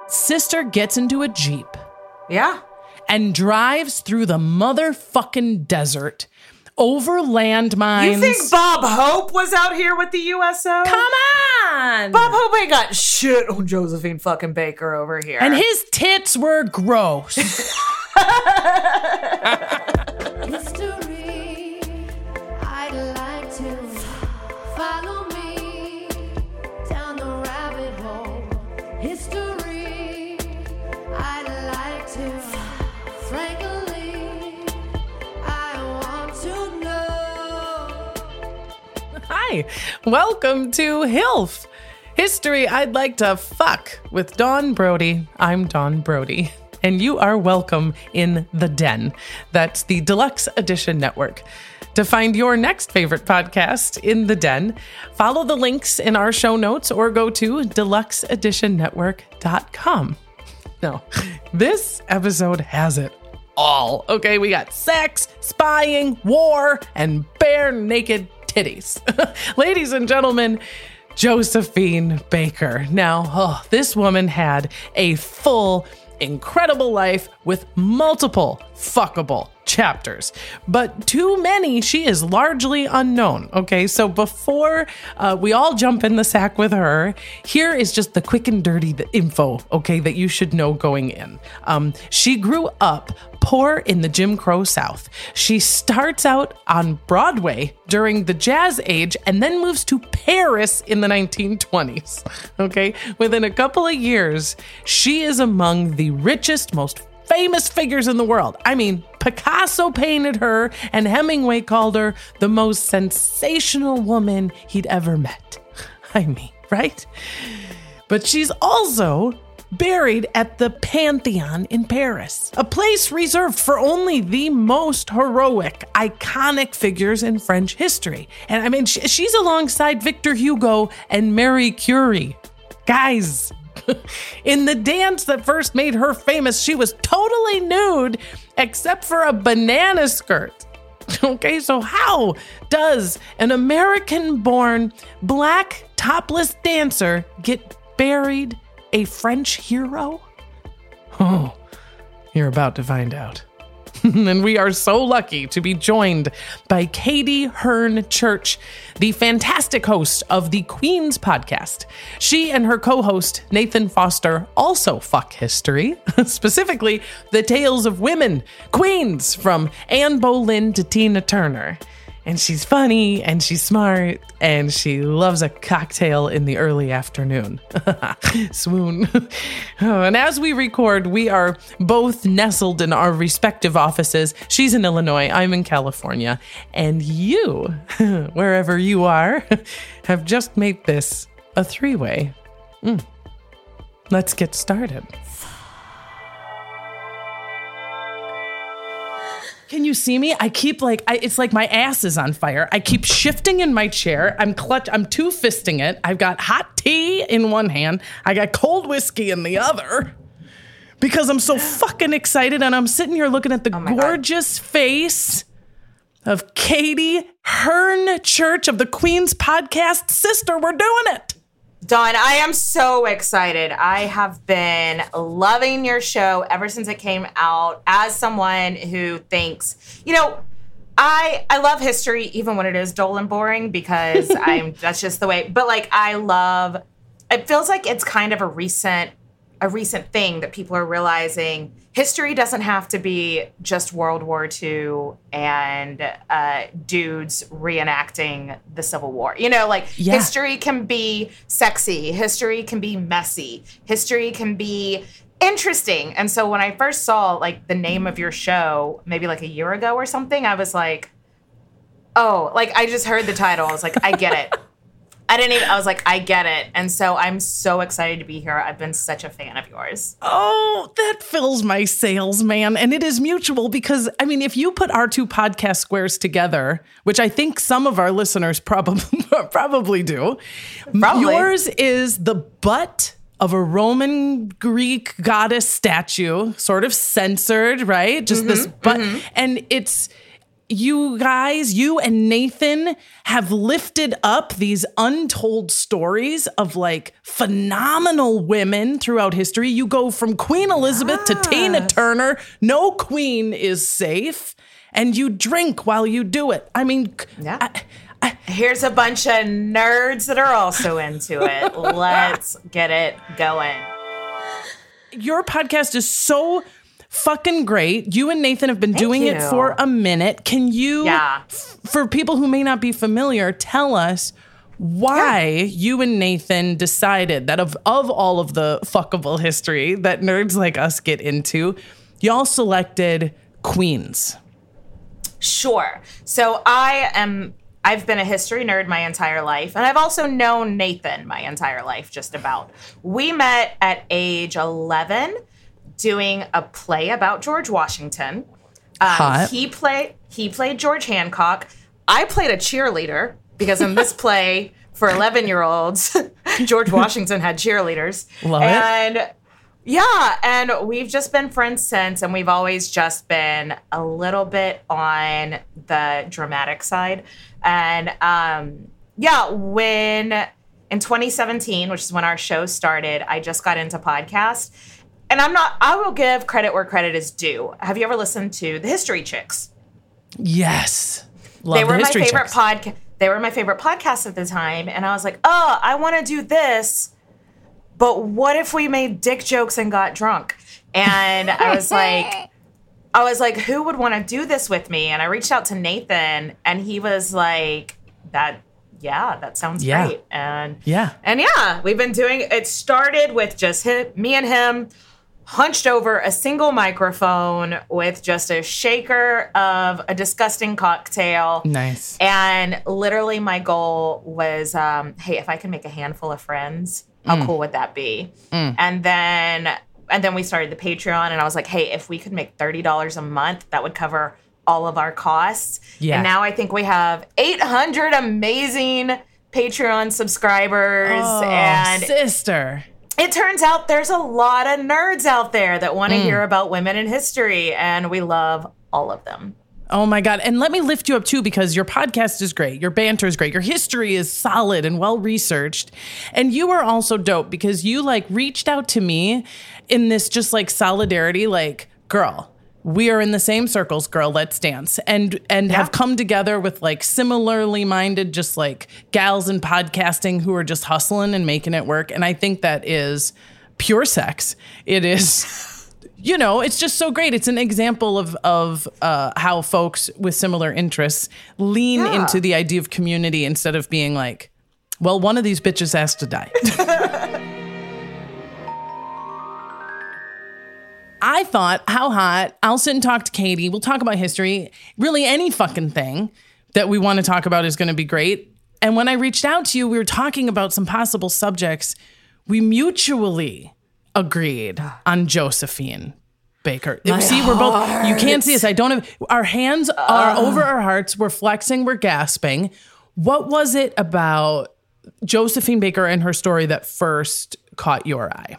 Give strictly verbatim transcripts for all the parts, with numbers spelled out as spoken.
Sister gets into a Jeep. Yeah. And drives through the motherfucking desert over landmines. You think Bob Hope was out here with the U S O? Come on! Bob Hope ain't got shit on Josephine fucking Baker over here. And his tits were gross. History, I'd like to follow me down the rabbit hole. History, I'd like to, frankly, I want to know. Hi, welcome to Hilf. History I'd like to fuck with Dawn Brody. I'm Dawn Brody. And you are welcome in the den. That's the Deluxe Edition Network. To find your next favorite podcast in the den, follow the links in our show notes or go to deluxe edition network dot com. No, this episode has it all. Okay, we got sex, spying, war, and bare naked titties. Ladies and gentlemen, Josephine Baker. Now, oh, this woman had a full incredible life with multiple fuckable chapters, but too many, she is largely unknown. Okay, so before uh, we all jump in the sack with her, here is just the quick and dirty the info, okay, that you should know going in. Um, she grew up poor in the Jim Crow South. She starts out on Broadway during the Jazz Age and then moves to Paris in the nineteen twenties. Okay, within a couple of years, she is among the richest, most famous figures in the world. I mean, Picasso painted her and Hemingway called her the most sensational woman he'd ever met. I mean, right? But she's also buried at the Pantheon in Paris, a place reserved for only the most heroic, iconic figures in French history. And I mean, she's alongside Victor Hugo and Marie Curie. Guys, in the dance that first made her famous, she was totally nude except for a banana skirt. Okay, so how does an American-born black topless dancer get buried a French hero? Oh, you're about to find out. And we are so lucky to be joined by Katie Hearn Church, the fantastic host of the Queens podcast. She and her co-host, Nathan Foster, also fuck history, specifically the tales of women, queens, from Anne Boleyn to Tina Turner. And she's funny, and she's smart, and she loves a cocktail in the early afternoon. Swoon. Oh, and as we record, we are both nestled in our respective offices. She's in Illinois, I'm in California. And you, wherever you are, have just made this a three-way. Mm. Let's get started. Can you see me? I keep like, I, it's like my ass is on fire. I keep shifting in my chair. I'm clutch. I'm two fisting it. I've got hot tea in one hand. I got cold whiskey in the other because I'm so fucking excited. And I'm sitting here looking at the oh gorgeous God. face of Katie Hearn Church of the Queens podcast. Sister, we're doing it. Dawn, I am so excited. I have been loving your show ever since it came out. As someone who thinks, you know, I I love history even when it is dull and boring because I'm that's just the way. But like I love, it feels like it's kind of a recent a recent thing that people are realizing. History doesn't have to be just World War Two and uh, dudes reenacting the Civil War. You know, like yeah. history can be sexy. History can be messy. History can be interesting. And so when I first saw like the name of your show, maybe like a year ago or something, I was like, oh, like I just heard the title. I was like, I get it. I didn't even, I was like, I get it. And so I'm so excited to be here. I've been such a fan of yours. Oh, that fills my sails, man. And it is mutual because, I mean, if you put our two podcast squares together, which I think some of our listeners probably, probably do, probably. Yours is the butt of a Roman Greek goddess statue, sort of censored, right? Just mm-hmm, this butt. Mm-hmm. And it's, you guys, you and Nathan have lifted up these untold stories of like phenomenal women throughout history. You go from Queen Elizabeth yes. to Tina Turner. No queen is safe. And you drink while you do it. I mean, yeah. I, I, here's a bunch of nerds that are also into it. Let's get it going. Your podcast is so fucking great. You and Nathan have been Thank doing you. it for a minute. Can you, yeah. f- for people who may not be familiar, tell us why yeah. you and Nathan decided that of, of all of the fuckable history that nerds like us get into, y'all selected queens. Sure. So I am, I've been a history nerd my entire life, and I've also known Nathan my entire life, just about. We met at age eleven doing a play about George Washington. Um, Hot. He played, he played George Hancock. I played a cheerleader because in this play for eleven-year-olds, George Washington had cheerleaders. Love and it. Yeah, and we've just been friends since, and we've always just been a little bit on the dramatic side. And um, yeah, when in twenty seventeen, which is when our show started, I just got into podcast. And I'm not, I will give credit where credit is due. Have you ever listened to The History Chicks? Yes. Love they were the my History favorite Chicks. podcast. They were my favorite podcast at the time. And I was like, oh, I want to do this. But what if we made dick jokes and got drunk? And I was like, I was like, who would want to do this with me? And I reached out to Nathan, and he was like, that, yeah, that sounds yeah. great. And yeah. And yeah, we've been doing, it started with just him, me and him hunched over a single microphone with just a shaker of a disgusting cocktail. Nice. And literally my goal was, um, hey, if I can make a handful of friends, how mm. cool would that be? Mm. And then and then we started the Patreon, and I was like, hey, if we could make thirty dollars a month, that would cover all of our costs. Yeah. And now I think we have eight hundred amazing Patreon subscribers. Oh, and sister. It turns out there's a lot of nerds out there that want to mm. hear about women in history, and we love all of them. Oh my God. And let me lift you up too, because your podcast is great. Your banter is great. Your history is solid and well-researched. And you are also dope because you like reached out to me in this just like solidarity, like, girl, we are in the same circles, girl, let's dance. And, and yeah. have come together with like similarly minded, just like gals in podcasting who are just hustling and making it work. And I think that is pure sex. It is... You know, it's just so great. It's an example of of uh, how folks with similar interests lean yeah. into the idea of community instead of being like, well, one of these bitches has to die. I thought, how hot. I'll sit and talk to Katie. We'll talk about history. Really, any fucking thing that we want to talk about is going to be great. And when I reached out to you, we were talking about some possible subjects. We mutually agreed on Josephine Baker. My see, we're both, you can't see us. I don't have, our hands are uh. over our hearts. We're flexing, we're gasping. What was it about Josephine Baker and her story that first caught your eye?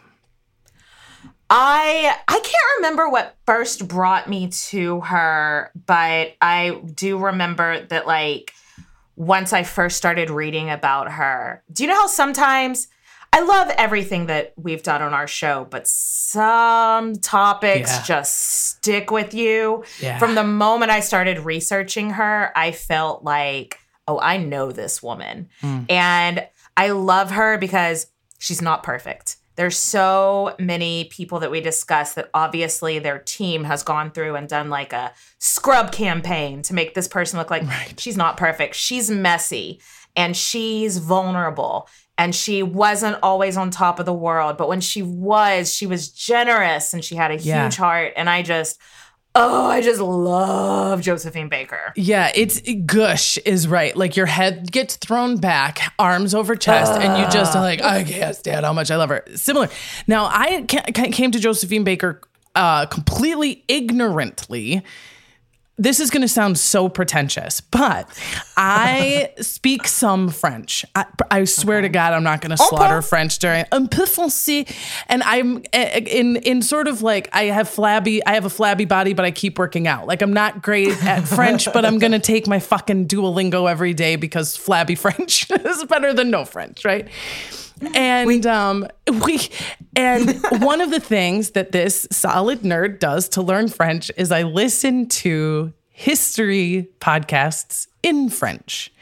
I I can't remember what first brought me to her, but I do remember that like once I first started reading about her. Do you know how sometimes I love everything that we've done on our show, but some topics yeah. just stick with you. Yeah. From the moment I started researching her, I felt like, oh, I know this woman. Mm. And I love her because she's not perfect. There's so many people that we discuss that obviously their team has gone through and done like a scrub campaign to make this person look like right. she's not perfect. She's messy and she's vulnerable. And she wasn't always on top of the world. But when she was, she was generous and she had a yeah. huge heart. And I just, oh, I just love Josephine Baker. Yeah, it's gush is right. Like your head gets thrown back, arms over chest, uh. and you just are like, I can't stand how much I love her. Similar. Now, I came to Josephine Baker uh, completely ignorantly. this is going to sound so pretentious, but I speak some French. I, I swear okay. to God, I'm not going to slaughter okay. French during un peu français. And I'm in in sort of like I have flabby. I have a flabby body, but I keep working out. Like I'm not great at French, but I'm going to take my fucking Duolingo every day because flabby French is better than no French, right? And um, we and one of the things that this solid nerd does to learn French is I listen to history podcasts in French.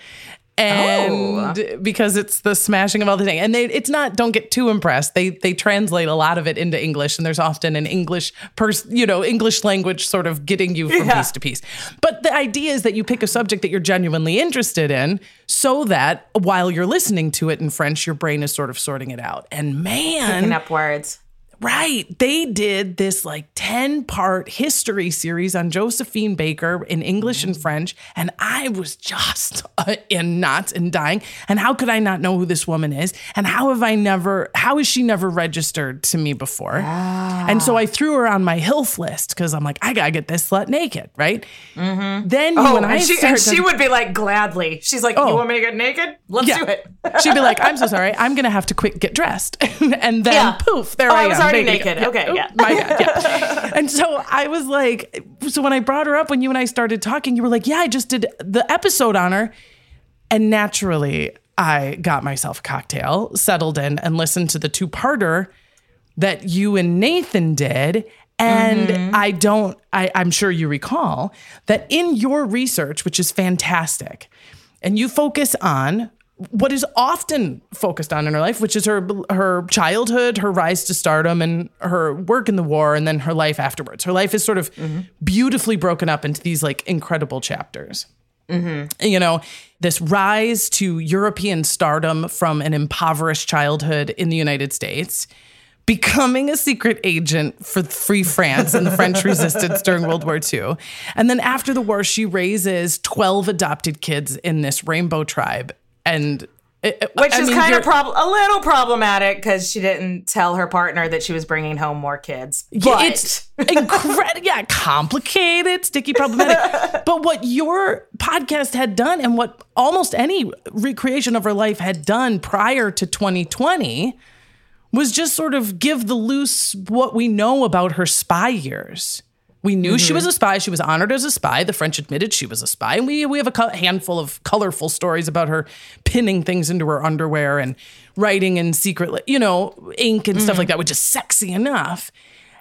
And oh. because it's the smashing of all the things. And they, it's not, don't get too impressed. They they translate a lot of it into English, and there's often an English pers- you know, English language sort of getting you from yeah. piece to piece. But the idea is that you pick a subject that you're genuinely interested in so that while you're listening to it in French, your brain is sort of sorting it out. And man, picking up words. Right. They did this like ten part history series on Josephine Baker in English and French. And I was just uh, in knots and dying. And how could I not know who this woman is? And how have I never, how is she never registered to me before? Ah. And so I threw her on my HILF list because I'm like, I got to get this slut naked. Right. Mm-hmm. Then oh, when and I she, started, and she would be like, gladly. She's like, oh, you want me to get naked? Let's yeah. do it. She'd be like, I'm so sorry. I'm going to have to quick get dressed. And then yeah. poof, there oh, I, I was am. already naked. Yeah. Okay, yeah. My God, yeah. And so I was like, so when I brought her up, when you and I started talking, you were like, yeah, I just did the episode on her. And naturally, I got myself a cocktail, settled in, and listened to the two-parter that you and Nathan did. And mm-hmm. I don't, I, I'm sure you recall that in your research, which is fantastic, and you focus on what is often focused on in her life, which is her her childhood, her rise to stardom, and her work in the war, and then her life afterwards. Her life is sort of mm-hmm. beautifully broken up into these like incredible chapters. Mm-hmm. You know, this rise to European stardom from an impoverished childhood in the United States, becoming a secret agent for Free France and the French resistance during World War Two. And then after the war, she raises twelve adopted kids in this rainbow tribe. And it, which I is mean, kind of prob- a little problematic because she didn't tell her partner that she was bringing home more kids. But yeah, it's incredible, yeah, complicated, sticky, problematic. But what your podcast had done, and what almost any recreation of her life had done prior to twenty twenty, was just sort of give the loose what we know about her spy years. We knew mm-hmm. she was a spy. She was honored as a spy. The French admitted she was a spy. And we, we have a co- handful of colorful stories about her pinning things into her underwear and writing in secret, you know, ink and mm-hmm. stuff like that, which is sexy enough.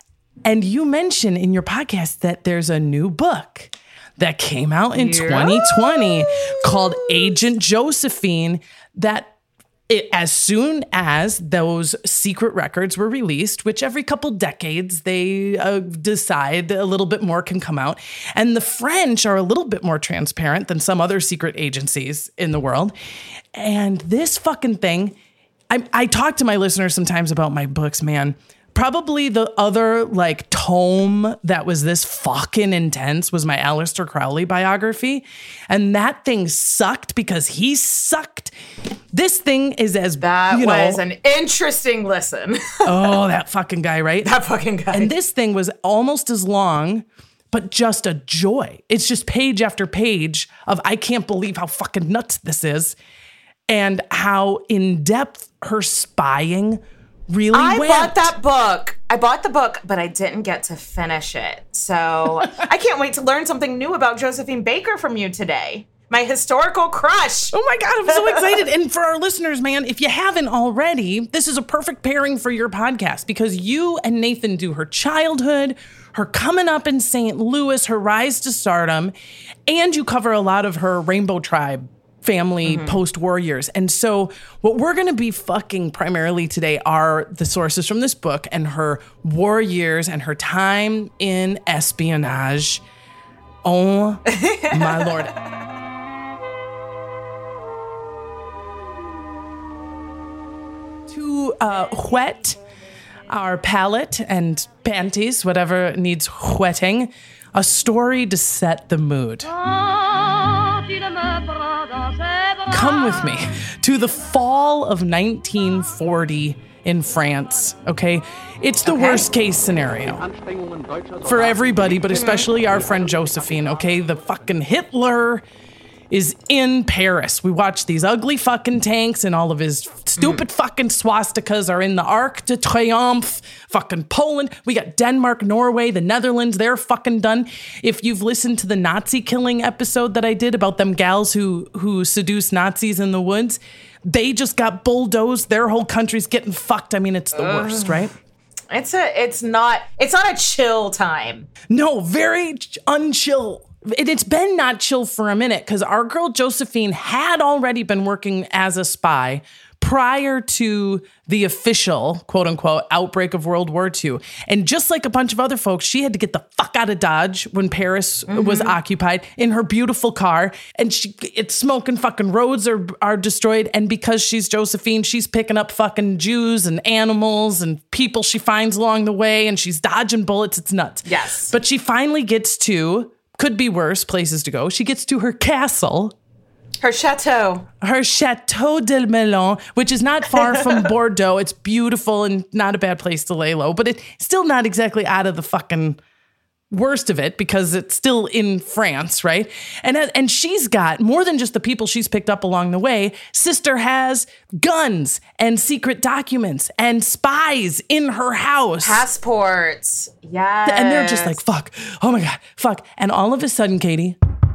And you mention in your podcast that there's a new book that came out in yeah. twenty twenty called Agent Josephine that It, as soon as those secret records were released, which every couple decades they uh, decide a little bit more can come out. And the French are a little bit more transparent than some other secret agencies in the world. And this fucking thing, I, I talk to my listeners sometimes about my books, man. Probably the other like tome that was this fucking intense was my Aleister Crowley biography. And that thing sucked because he sucked. This thing is as, that you know, was an interesting listen. Oh, that fucking guy, right? That fucking guy. And this thing was almost as long, but just a joy. It's just page after page of, I can't believe how fucking nuts this is. And how in depth her spying really I went. bought that book. I bought the book, but I didn't get to finish it. So I can't wait to learn something new about Josephine Baker from you today. My historical crush. Oh my God, I'm so excited. And for our listeners, man, if you haven't already, this is a perfect pairing for your podcast because you and Nathan do her childhood, her coming up in Saint Louis, her rise to stardom, and you cover a lot of her Rainbow Tribe family mm-hmm. post-war years. And so what we're going to be fucking primarily today are the sources from this book and her war years and her time in espionage. Oh my Lord. To uh, whet our palate and panties, whatever needs whetting, a story to set the mood. Come with me to the fall of nineteen forty in France, okay? It's the okay. worst case scenario for everybody, but especially our friend Josephine, okay? The fucking Hitler is in Paris. We watch these ugly fucking tanks and all of his stupid mm. fucking swastikas are in the Arc de Triomphe, fucking Poland. We got Denmark, Norway, the Netherlands. They're fucking done. If you've listened to the Nazi killing episode that I did about them gals who, who seduce Nazis in the woods, they just got bulldozed. Their whole country's getting fucked. I mean, it's the uh. worst, right? It's a, it's not, it's not a chill time. No, very unchill. It's been not chill for a minute because our girl Josephine had already been working as a spy prior to the official, quote unquote, outbreak of World War Two. And just like a bunch of other folks, she had to get the fuck out of Dodge when Paris mm-hmm. was occupied in her beautiful car. And she, it's smoking, fucking roads are, are destroyed. And because she's Josephine, she's picking up fucking Jews and animals and people she finds along the way. And she's dodging bullets. It's nuts. Yes. But she finally gets to, could be worse places to go. She gets to her castle. Her chateau. Her Chateau del Melon, which is not far from Bordeaux. It's beautiful and not a bad place to lay low, but it's still not exactly out of the fucking worst of it because it's still in France, right? And and she's got more than just the people she's picked up along the way. Sister has guns and secret documents and spies in her house. Passports. Yes. And they're just like, fuck. Oh my God, fuck. And all of a sudden, Katie,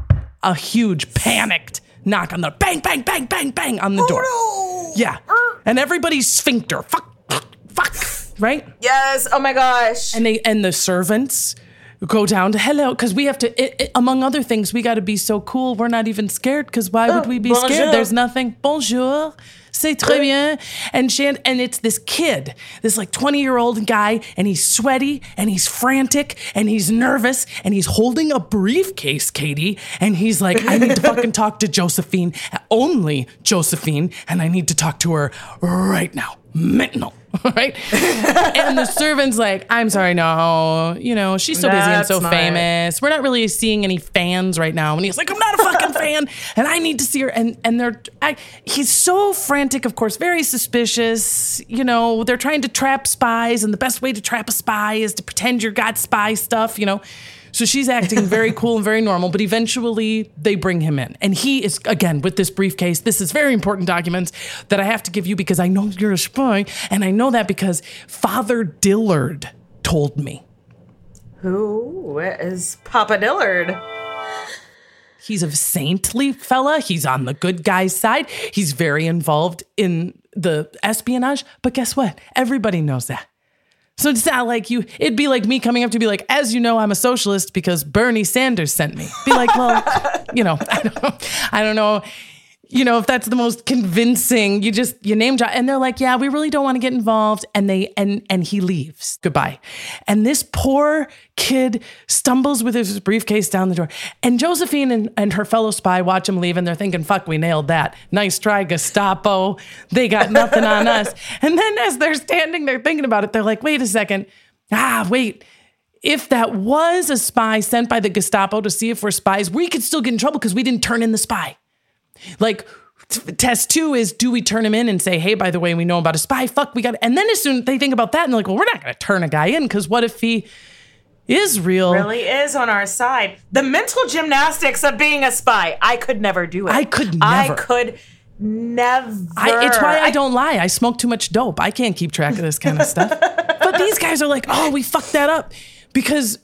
a huge panicked knock on the bang, bang, bang, bang, bang on the door. Oh, no. Yeah. And everybody's sphincter. Fuck, fuck, right? Yes. Oh my gosh. And they and the servants go down to hello, because we have to, it, it, among other things, we got to be so cool. We're not even scared, because why would we be Bonjour. scared? There's nothing. Bonjour. C'est très bien. And Shan, and it's this kid, this like twenty-year-old guy, and he's sweaty, and he's frantic, and he's nervous, and he's holding a briefcase, Katie, and he's like, I need to fucking talk to Josephine, only Josephine, and I need to talk to her right now. Maintenant. Right? And the servant's like, I'm sorry, no, you know, she's so busy and so famous. We're not really seeing any fans right now. And he's like, I'm not a fucking fan, and I need to see her. And and they're, I, he's so frantic, of course, very suspicious. You know, they're trying to trap spies, and the best way to trap a spy is to pretend you're got spy stuff, you know. So she's acting very cool and very normal, but eventually they bring him in. And he is, again, with this briefcase, this is very important documents that I have to give you because I know you're a spy. And I know that because Father Dillard told me. Who is Papa Dillard? He's a saintly fella. He's on the good guy's side. He's very involved in the espionage. But guess what? Everybody knows that. So it's not like you, it'd be like me coming up to be like, as you know, I'm a socialist because Bernie Sanders sent me. Be like, well, you know, I don't know. I don't know. You know, if that's the most convincing, you just, you name drop. And they're like, yeah, we really don't want to get involved. And they, and, and he leaves. Goodbye. And this poor kid stumbles with his briefcase down the door. And Josephine and, and her fellow spy watch him leave. And they're thinking, fuck, we nailed that. Nice try, Gestapo. They got nothing on us. And then as they're standing there thinking about it, they're like, wait a second. Ah, wait. If that was a spy sent by the Gestapo to see if we're spies, we could still get in trouble because we didn't turn in the spy. Like, t- test two is, do we turn him in and say, hey, by the way, we know about a spy? Fuck, we got it. And then as soon as they think about that, and they're like, well, we're not going to turn a guy in because what if he is real? Really is on our side. The mental gymnastics of being a spy. I could never do it. I could never. I could never. I, it's why I, I don't lie. I smoke too much dope. I can't keep track of this kind of stuff. But these guys are like, oh, we fucked that up because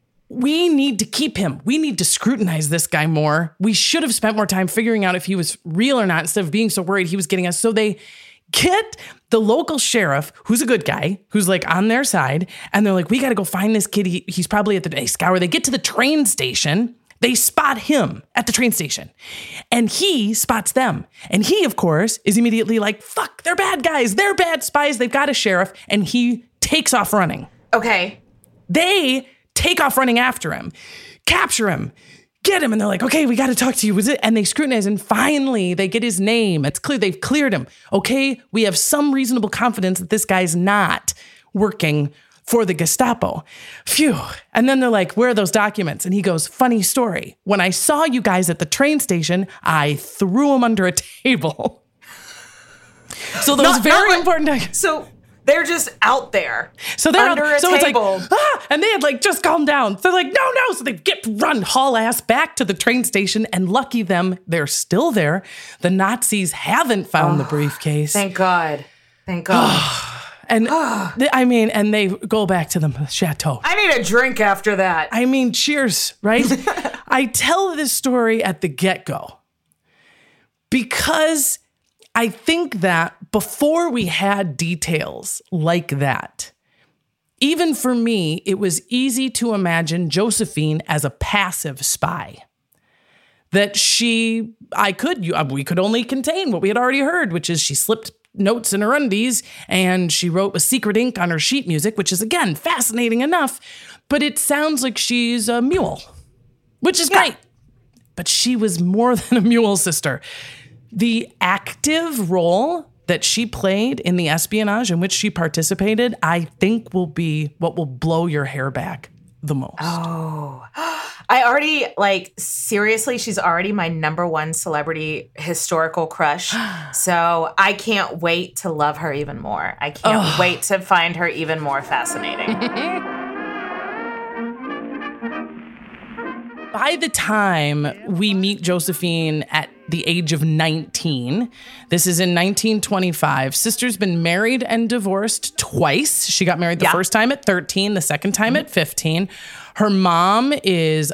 we need to keep him. We need to scrutinize this guy more. We should have spent more time figuring out if he was real or not instead of being so worried he was getting us. So they get the local sheriff, who's a good guy, who's like on their side. And they're like, we got to go find this kid. He, he's probably at the day scour. They get to the train station. They spot him at the train station. And he spots them. And he, of course, is immediately like, fuck, they're bad guys. They're bad spies. They've got a sheriff. And he takes off running. Okay. They take off running after him, capture him, get him. And they're like, okay, we got to talk to you. Was it? And they scrutinize. And finally they get his name. It's clear they've cleared him. Okay. We have some reasonable confidence that this guy's not working for the Gestapo. Phew. And then they're like, where are those documents? And he goes, funny story. When I saw you guys at the train station, I threw them under a table. So those not, very not like, important documents. So They're just out there. So they're under out, a so table. It's like, ah, and they had like just calmed down. So they're like, no, no. So they get run haul ass back to the train station, and lucky them, they're still there. The Nazis haven't found oh, the briefcase. Thank God. Thank God. And they, I mean, and they go back to the chateau. I need a drink after that. I mean, cheers, right? I tell this story at the get-go because I think that before we had details like that, even for me, it was easy to imagine Josephine as a passive spy. That she, I could, you, we could only contain what we had already heard, which is she slipped notes in her undies and she wrote with secret ink on her sheet music, which is, again, fascinating enough. But it sounds like she's a mule, which is yeah. great. But she was more than a mule, sister. The active role that she played in the espionage in which she participated, I think will be what will blow your hair back the most. Oh, I already, like, seriously, she's already my number one celebrity historical crush. So I can't wait to love her even more. I can't oh. wait to find her even more fascinating. By the time we meet Josephine at the age of nineteen, this is in nineteen twenty-five, Sister's been married and divorced twice. She got married the yeah. first time at thirteen, the second time mm-hmm. at fifteen. Her mom is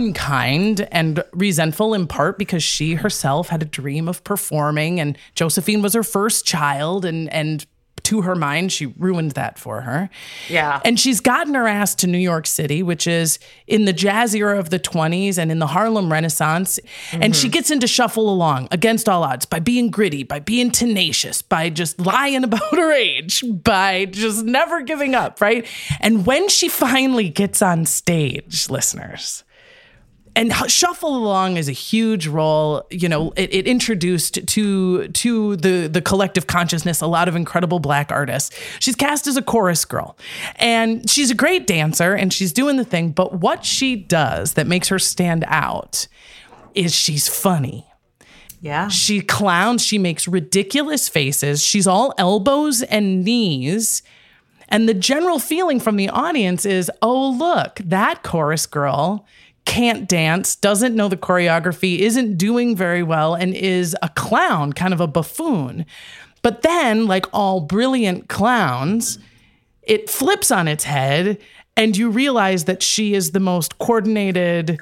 unkind and resentful in part because she herself had a dream of performing, and Josephine was her first child, and and to her mind, she ruined that for her. Yeah. And she's gotten her ass to New York City, which is in the jazz era of the twenties and in the Harlem Renaissance. Mm-hmm. And she gets into shuffle along against all odds by being gritty, by being tenacious, by just lying about her age, by just never giving up, right? And when she finally gets on stage, listeners, and Shuffle Along is a huge role. You know, it, it introduced to to the, the collective consciousness a lot of incredible Black artists. She's cast as a chorus girl, and she's a great dancer, and she's doing the thing. But what she does that makes her stand out is she's funny. Yeah. She clowns. She makes ridiculous faces. She's all elbows and knees. And the general feeling from the audience is, oh, look, that chorus girl can't dance, doesn't know the choreography, isn't doing very well, and is a clown, kind of a buffoon. But then, like all brilliant clowns, it flips on its head, and you realize that she is the most coordinated,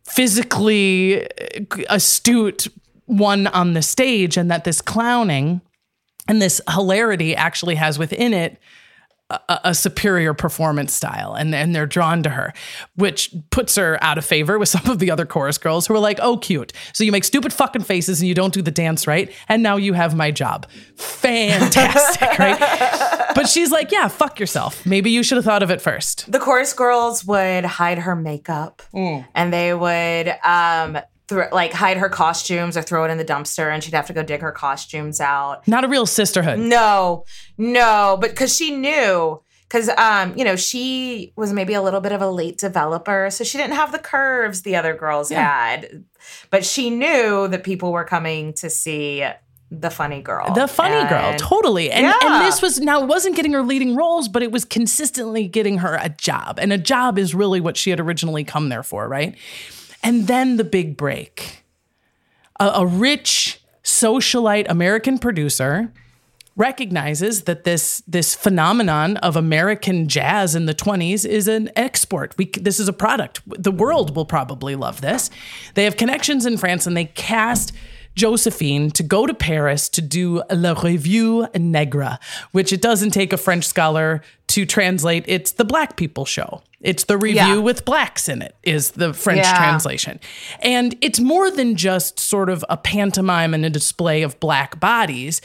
physically astute one on the stage, and that this clowning and this hilarity actually has within it A, a superior performance style, and, and they're drawn to her, which puts her out of favor with some of the other chorus girls who are like, oh, cute. So you make stupid fucking faces and you don't do the dance right, and now you have my job. Fantastic, right? But she's like, yeah, fuck yourself. Maybe you should have thought of it first. The chorus girls would hide her makeup, mm. and they would um, th- like hide her costumes or throw it in the dumpster, and she'd have to go dig her costumes out. Not a real sisterhood. No, no, but because she knew, because, um, you know, she was maybe a little bit of a late developer, so she didn't have the curves the other girls yeah. had. But she knew that people were coming to see the funny girl. The funny and, girl, totally. And, yeah. and this was, now it wasn't getting her leading roles, but it was consistently getting her a job. And a job is really what she had originally come there for, right? And then the big break. A, a rich socialite American producer recognizes that this this phenomenon of American jazz in the twenties is an export. We, this is a product. The world will probably love this. They have connections in France, and they cast Josephine to go to Paris to do La Revue Negre, which it doesn't take a French scholar to translate. It's the Black people show. It's the review yeah. with blacks in it, is the French yeah. translation. And it's more than just sort of a pantomime and a display of black bodies.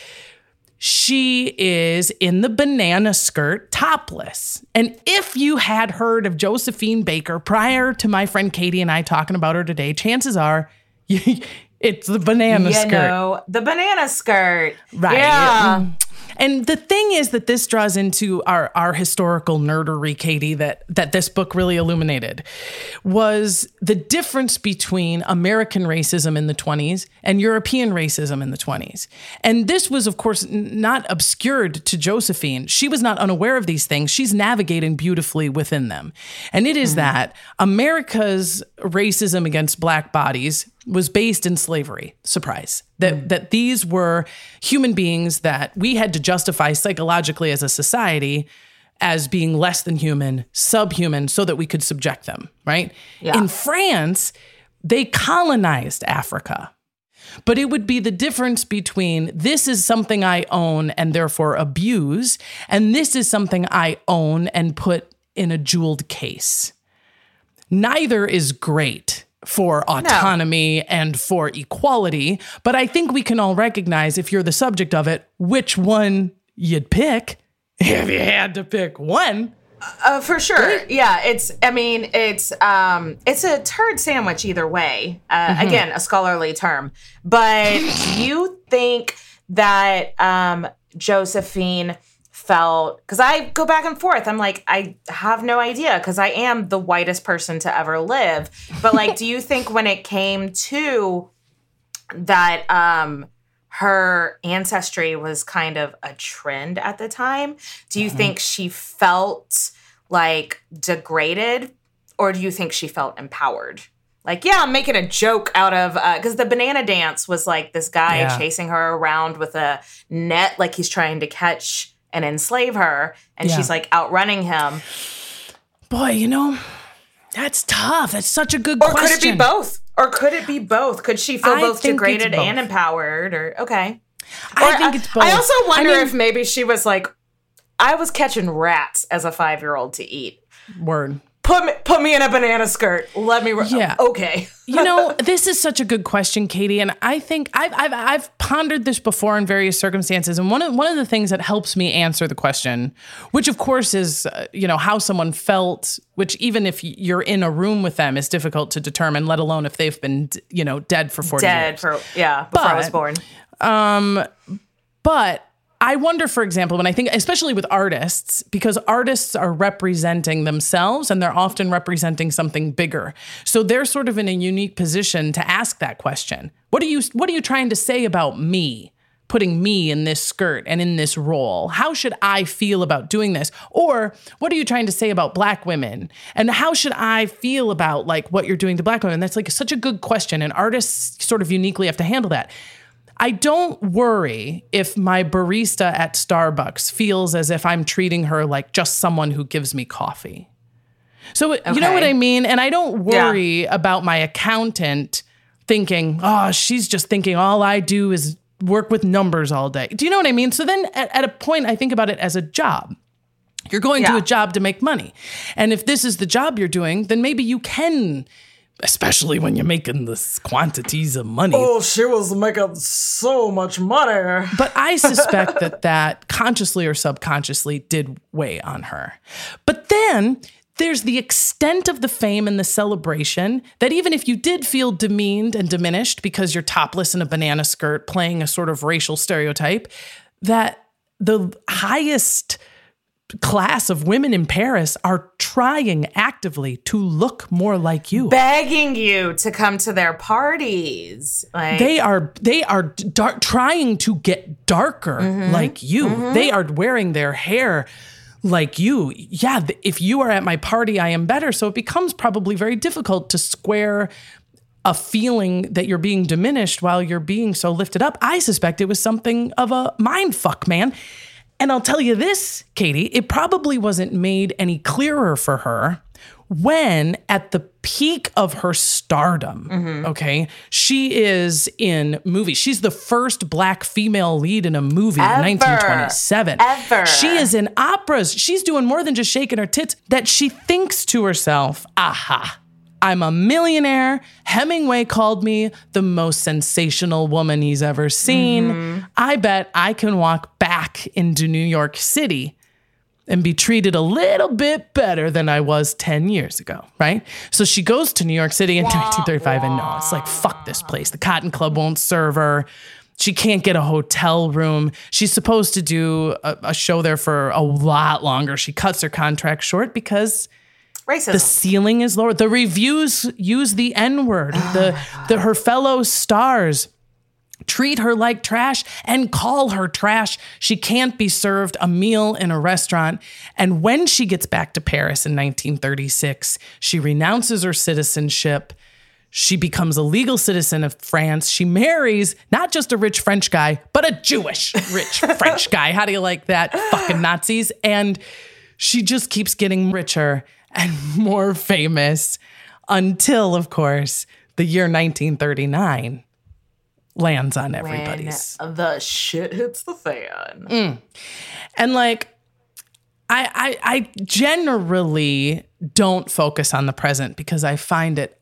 She is in the banana skirt, topless. And if you had heard of Josephine Baker prior to my friend Katie and I talking about her today, chances are you, it's the banana you skirt. Know, the banana skirt. Right. Yeah. And the thing is that this draws into our, our historical nerdery, Katie, that, that this book really illuminated, was the difference between American racism in the twenties and European racism in the twenties. And this was, of course, n- not obscured to Josephine. She was not unaware of these things. She's navigating beautifully within them. And it is mm-hmm. that America's racism against Black bodies was based in slavery. Surprise. That mm. that these were human beings that we had to justify psychologically as a society as being less than human, subhuman, so that we could subject them, right? Yeah. In France, they colonized Africa. But it would be the difference between this is something I own and therefore abuse, and this is something I own and put in a jeweled case. Neither is great for autonomy no. and for equality, but I think we can all recognize, if you're the subject of it, which one you'd pick if you had to pick one. Uh, for sure. Right? Yeah, it's, I mean, it's um, it's a turd sandwich either way. Uh, mm-hmm. Again, a scholarly term. But do you think that um, Josephine felt, because I go back and forth, I'm like, I have no idea, because I am the whitest person to ever live. But like, do you think when it came to that, um, her ancestry was kind of a trend at the time, do you mm-hmm. think she felt like degraded, or do you think she felt empowered? Like, yeah, I'm making a joke out of, because uh, the banana dance was like this guy yeah. chasing her around with a net, like he's trying to catch and enslave her, and yeah. she's like outrunning him. Boy, you know, that's tough. That's such a good or question. Or could it be both? Or could it be both? Could she feel I both degraded both. and empowered? Or okay. I or, think it's both. I also wonder I mean, if maybe she was like, I was catching rats as a five-year-old to eat. Word. Put me, put me in a banana skirt. Let me. Re- yeah. Okay. You know, this is such a good question, Katie, and I think I've I've I've pondered this before in various circumstances, and one of one of the things that helps me answer the question, which of course is uh, you know how someone felt, which even if you're in a room with them is difficult to determine, let alone if they've been you know dead for forty dead years. for yeah before but, I was born. Um, but. I wonder, for example, when I think, especially with artists, because artists are representing themselves and they're often representing something bigger. So they're sort of in a unique position to ask that question. What are you, what are you trying to say about me, putting me in this skirt and in this role? How should I feel about doing this? Or what are you trying to say about Black women? And how should I feel about like what you're doing to Black women? That's like such a good question. And artists sort of uniquely have to handle that. I don't worry if my barista at Starbucks feels as if I'm treating her like just someone who gives me coffee. So okay. you know what I mean? And I don't worry yeah. about my accountant thinking, oh, she's just thinking all I do is work with numbers all day. Do you know what I mean? So then at, at a point, I think about it as a job. You're going yeah. to a job to make money. And if this is the job you're doing, then maybe you can, especially when you're making this quantities of money. Oh, she was making so much money. But I suspect that that consciously or subconsciously did weigh on her. But then there's the extent of the fame and the celebration that even if you did feel demeaned and diminished because you're topless in a banana skirt playing a sort of racial stereotype, that the highest class of women in Paris are trying actively to look more like you, begging you to come to their parties. Like, they are they are dark, trying to get darker mm-hmm. like you. Mm-hmm. They are wearing their hair like you. Yeah, if you are at my party, I am better. So it becomes probably very difficult to square a feeling that you're being diminished while you're being so lifted up. I suspect it was something of a mind fuck, man. And I'll tell you this, Katie, it probably wasn't made any clearer for her when at the peak of her stardom, mm-hmm. okay, she is in movies. She's the first Black female lead in a movie Ever. in nineteen twenty-seven. Ever. She is in operas. She's doing more than just shaking her tits, that she thinks to herself, aha, I'm a millionaire. Hemingway called me the most sensational woman he's ever seen. Mm-hmm. I bet I can walk back into New York City and be treated a little bit better than I was ten years ago, right? So she goes to New York City in nineteen thirty-five and no, it's like, fuck this place. The Cotton Club won't serve her. She can't get a hotel room. She's supposed to do a, a show there for a lot longer. She cuts her contract short because Racism. the ceiling is lower. The reviews use the N-word. Oh the, the her fellow stars treat her like trash and call her trash. She can't be served a meal in a restaurant. And when she gets back to Paris in nineteen thirty-six, she renounces her citizenship. She becomes a legal citizen of France. She marries not just a rich French guy, but a Jewish rich French guy. How do you like that? Fucking Nazis. And she just keeps getting richer and more famous until, of course, the year nineteen thirty-nine lands on everybody's. When the shit hits the fan. Mm. And like, I, I I generally don't focus on the present because I find it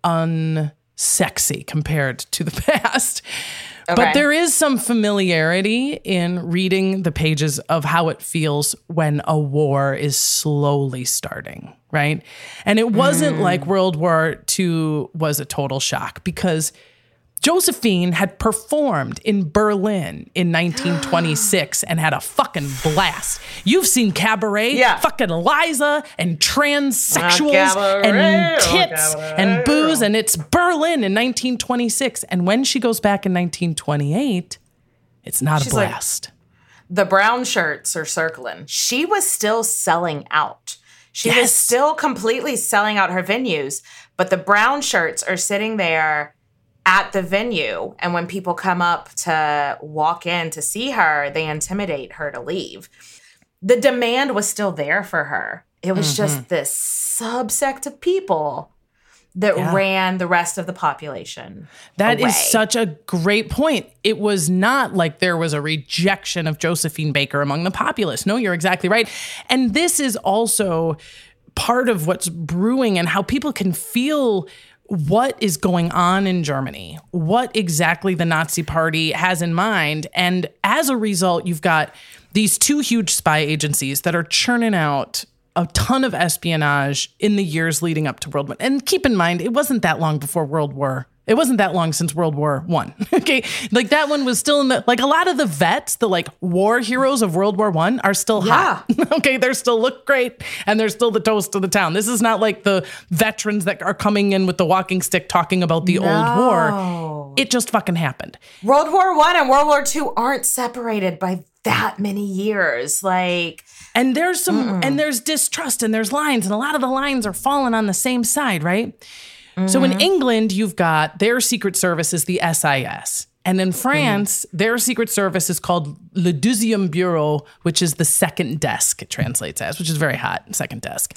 unsexy compared to the past. Okay. But there is some familiarity in reading the pages of how it feels when a war is slowly starting, right? And it wasn't Mm. like World War Two was a total shock because Josephine had performed in Berlin in nineteen twenty-six and had a fucking blast. You've seen Cabaret, Yeah. fucking Liza and transsexuals Cabaret, and oh, tits Cabaret. and booze, and it's Berlin in nineteen twenty-six. And when she goes back in nineteen twenty-eight, it's not She's a like- blast. The brown shirts are circling. She was still selling out. She was Yes. still completely selling out her venues, but the brown shirts are sitting there at the venue. And when people come up to walk in to see her, they intimidate her to leave. The demand was still there for her. It was just this subsect of people that Yeah. ran the rest of the population. That is away. such a great point. It was not like there was a rejection of Josephine Baker among the populace. No, you're exactly right. And this is also part of what's brewing and how people can feel what is going on in Germany, what exactly the Nazi Party has in mind. And as a result, you've got these two huge spy agencies that are churning out a ton of espionage in the years leading up to World War. And keep in mind, it wasn't that long before World War. It wasn't that long since World War One. Okay, like that one was still in the like a lot of the vets, the like war heroes of World War One, are still hot. Okay, they still look great, and they're still the toast of the town. This is not like the veterans that are coming in with the walking stick talking about the old war. It just fucking happened. World War One and World War Two aren't separated by that many years. Like, And there's some, Mm-mm. and there's distrust, and there's lines, and a lot of the lines are falling on the same side, right? Mm-hmm. So in England, you've got their secret service is the S I S. And in France, mm. their secret service is called Le Deuxième Bureau, which is the second desk, it translates as, which is very hot, second desk.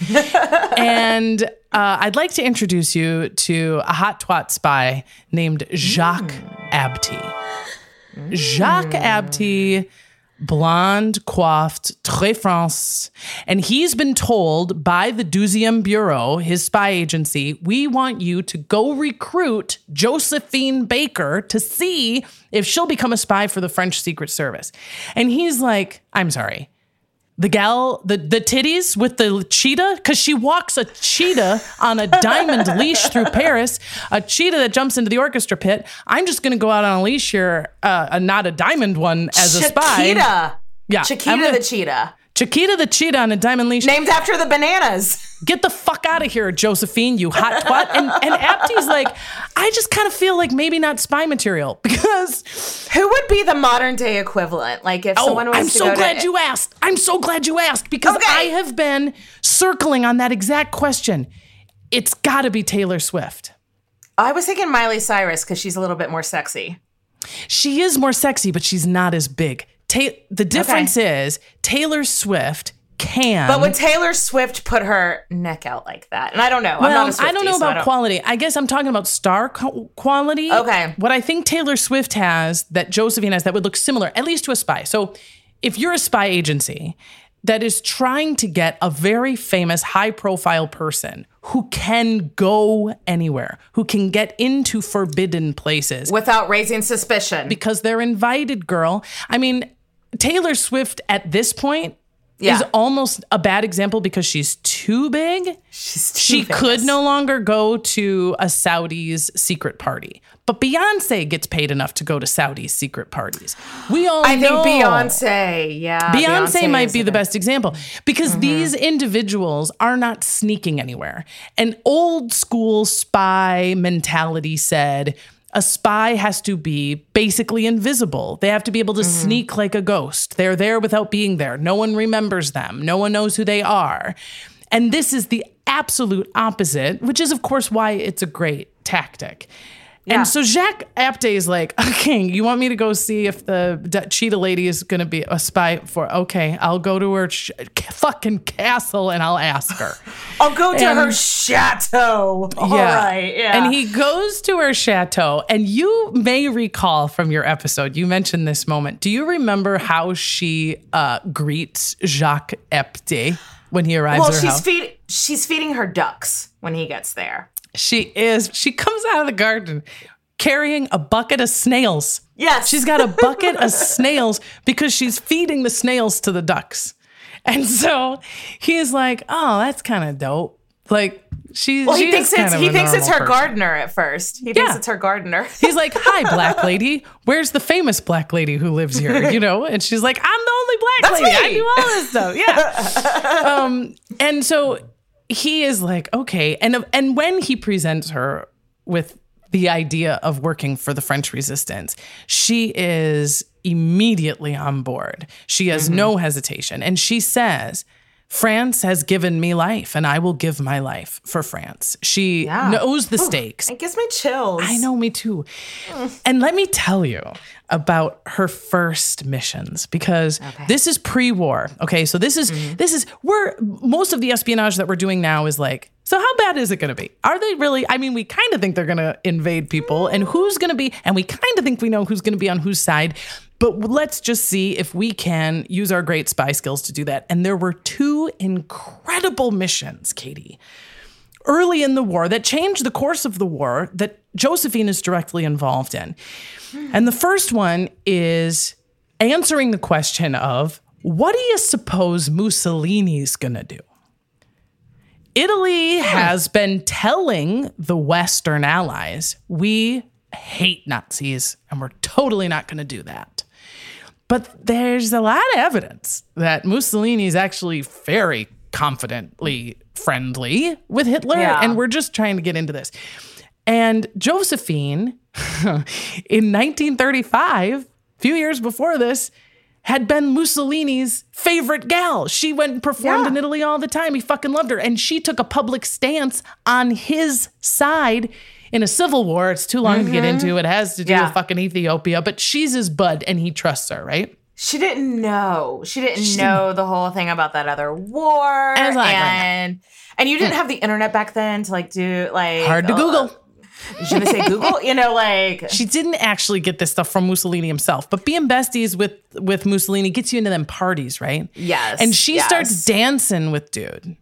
And uh, I'd like to introduce you to a hot twat spy named Jacques mm. Abti. Mm. Jacques Abti, blonde, coiffed, très France. And he's been told by the Deuxième Bureau, his spy agency, we want you to go recruit Josephine Baker to see if she'll become a spy for the French Secret Service. And he's like, I'm sorry. The gal, the, the titties with the cheetah, because she walks a cheetah on a diamond leash through Paris, a cheetah that jumps into the orchestra pit. I'm just going to go out on a leash here, uh, a, not a diamond one, as a spy. Chiquita. Yeah. Chiquita gonna, the cheetah. Chiquita the cheetah on a diamond leash. Named after the bananas. Get the fuck out of here, Josephine, you hot twat. And, and Abti's like, I just kind of feel like maybe not spy material because... Who would be the modern day equivalent? Like if oh, someone was I'm to so go glad to, you asked. I'm so glad you asked because okay. I have been circling on that exact question. It's got to be Taylor Swift. I was thinking Miley Cyrus because she's a little bit more sexy. She is more sexy, but she's not as big. Ta- the difference okay. is Taylor Swift can. But would Taylor Swift put her neck out like that? And I don't know. Well, I'm not a Swiftie, I don't know so about I don't... quality. I guess I'm talking about star co- quality. Okay. What I think Taylor Swift has that Josephine has that would look similar, at least to a spy. So if you're a spy agency that is trying to get a very famous, high-profile person who can go anywhere, who can get into forbidden places. Without raising suspicion. Because they're invited, girl. I mean, Taylor Swift at this point Yeah. is almost a bad example because she's too big. She's too she famous. could no longer go to a Saudi's secret party. But Beyonce gets paid enough to go to Saudi's secret parties. We all I think know. Beyonce, yeah. Beyonce, might is be a the bit- best example because Mm-hmm. these individuals are not sneaking anywhere. An old school spy mentality said a spy has to be basically invisible. They have to be able to Mm-hmm. sneak like a ghost. They're there without being there. No one remembers them. No one knows who they are. And this is the absolute opposite, which is, of course, why it's a great tactic. Yeah. And so Jacques Apte is like, okay, you want me to go see if the D- cheetah lady is going to be a spy for, okay, I'll go to her sh- fucking castle and I'll ask her. I'll go to And- her chateau. All right, yeah. And he goes to her chateau, and you may recall from your episode, you mentioned this moment. Do you remember how she uh, greets Jacques Apte when he arrives well, at her she's house? feed she's feeding her ducks when he gets there. She is. She comes out of the garden carrying a bucket of snails. Yes. She's got a bucket of snails because she's feeding the snails to the ducks. And so he's like, oh, that's kind of dope. Like, she, Well, she he thinks is kind it's of he a thinks it's normal her person. gardener at first. He thinks Yeah. it's her gardener. He's like, hi, black lady. Where's the famous black lady who lives here? You know? And she's like, I'm the only black That's lady. I me. do all this stuff. Yeah. um, and so he is like, okay. And, and when he presents her with the idea of working for the French resistance, she is immediately on board. She has Mm-hmm. no hesitation. And she says, France has given me life and I will give my life for France. She Yeah. knows the stakes. It gives me chills. I know, me too. And let me tell you about her first missions because this is pre-war. Okay, so this is this is we're most of the espionage that we're doing now is like, so how bad is it going to be? Are they really? I mean, we kind of think they're going to invade people, and who's going to be? And we kind of think we know who's going to be on whose side. But let's just see if we can use our great spy skills to do that. And there were two incredible missions, Katie, early in the war that changed the course of the war that Josephine is directly involved in. And the first one is answering the question of, what do you suppose Mussolini's gonna do? Italy has been telling the Western allies, we hate Nazis and we're totally not gonna do that. But there's a lot of evidence that Mussolini is actually very confidently friendly with Hitler. Yeah. And we're just trying to get into this. And Josephine, in nineteen thirty-five, a few years before this, had been Mussolini's favorite gal. She went and performed Yeah. in Italy all the time. He fucking loved her. And she took a public stance on his side in a civil war. It's too long to get into. It has to do Yeah. with fucking Ethiopia, but she's his bud and he trusts her, right? She didn't know. She didn't know the whole thing about that other war. Exactly. And and you didn't have the internet back then to like do like Hard to uh, Google. Je ne sais Google, you know, like She didn't actually get this stuff from Mussolini himself, but being besties with with Mussolini gets you into them parties, right? Yes, And she yes. starts dancing with dude.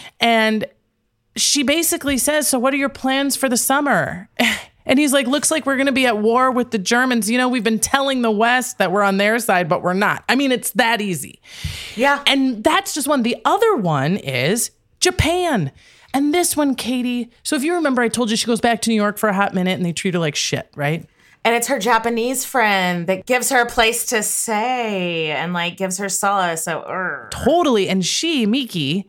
And she basically says, so what are your plans for the summer? And he's like, looks like we're going to be at war with the Germans. You know, we've been telling the West that we're on their side, but we're not. I mean, it's that easy. yeah. And that's just one. The other one is Japan. And this one, Katie. So if you remember, I told you she goes back to New York for a hot minute and they treat her like shit, right? And it's her Japanese friend that gives her a place to stay and like gives her solace. So, er. Totally. And she, Miki,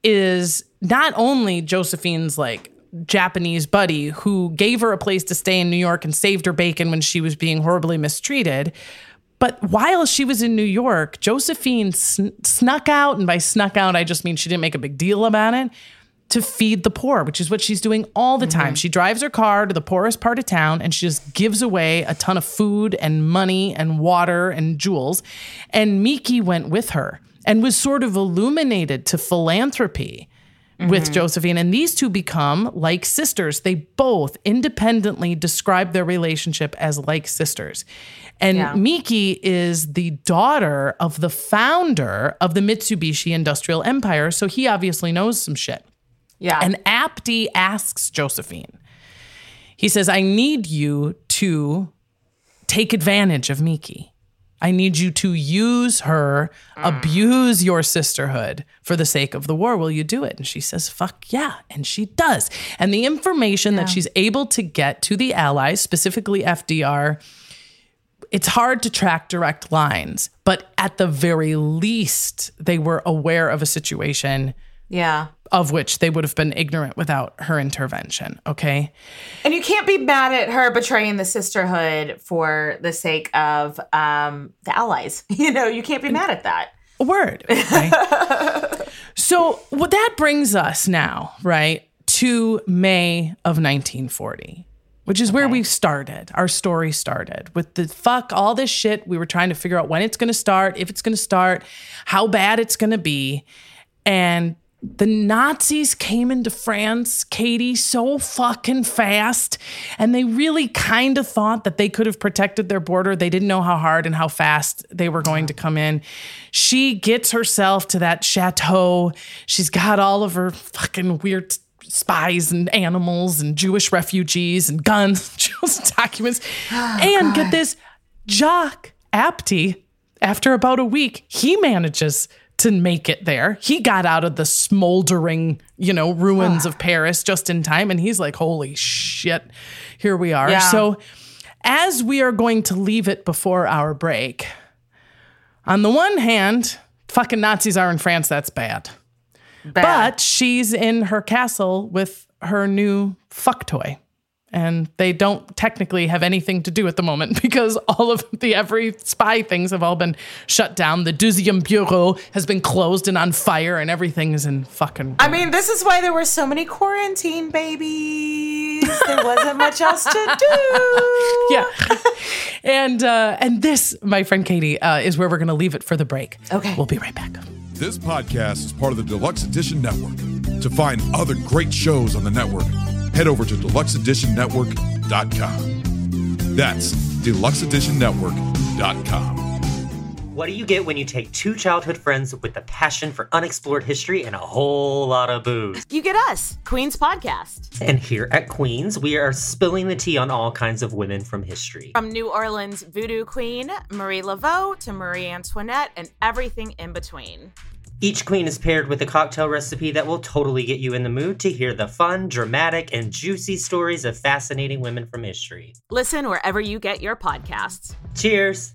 is not only Josephine's like Japanese buddy who gave her a place to stay in New York and saved her bacon when she was being horribly mistreated. But while she was in New York, Josephine sn- snuck out, and by snuck out, I just mean she didn't make a big deal about it, to feed the poor, which is what she's doing all the time. She drives her car to the poorest part of town and she just gives away a ton of food and money and water and jewels. And Miki went with her and was sort of illuminated to philanthropy with Josephine. And these two become like sisters. They both independently describe their relationship as like sisters. And Yeah. Miki is the daughter of the founder of the Mitsubishi Industrial Empire. So he obviously knows some shit. Yeah. And Apte asks Josephine, he says, I need you to take advantage of Miki. I need you to use her, mm. abuse your sisterhood for the sake of the war. Will you do it? And she says, fuck yeah. And she does. And the information yeah. that she's able to get to the Allies, specifically F D R, it's hard to track direct lines, but at the very least, they were aware of a situation yeah. of which they would have been ignorant without her intervention, okay? And you can't be mad at her betraying the sisterhood for the sake of um, the Allies. You know, you can't be mad at that. A word, okay? So what that brings us now, right, to May of nineteen forty. Which is okay. where we started, our story started. With the fuck, all this shit, we were trying to figure out when it's going to start, if it's going to start, how bad it's going to be. And the Nazis came into France, Katie, so fucking fast. And they really kind of thought that they could have protected their border. They didn't know how hard and how fast they were going to come in. She gets herself to that chateau. She's got all of her fucking weird spies and animals and Jewish refugees and guns, Jewish documents. Oh, and God. Get this, Jacques Abti, after about a week, he manages to make it there. He got out of the smoldering, you know, ruins oh. of Paris just in time. And he's like, holy shit, here we are. Yeah. So as we are going to leave it before our break, on the one hand, fucking Nazis are in France, that's bad. Bad. But she's in her castle with her new fuck toy. And they don't technically have anything to do at the moment because all of the every spy things have all been shut down. The Deuxième Bureau has been closed and on fire and everything is in fucking ruins. I mean, this is why there were so many quarantine babies. There wasn't much else to do. Yeah. And, uh, and this, my friend Katie, uh, is where we're going to leave it for the break. Okay. We'll be right back. This podcast is part of the Deluxe Edition Network. To find other great shows on the network, head over to deluxe edition network dot com. That's deluxe edition network dot com. What do you get when you take two childhood friends with a passion for unexplored history and a whole lot of booze? You get us, Queen's Podcast. And here at Queen's, we are spilling the tea on all kinds of women from history. From New Orleans voodoo queen, Marie Laveau, to Marie Antoinette, and everything in between. Each queen is paired with a cocktail recipe that will totally get you in the mood to hear the fun, dramatic, and juicy stories of fascinating women from history. Listen wherever you get your podcasts. Cheers!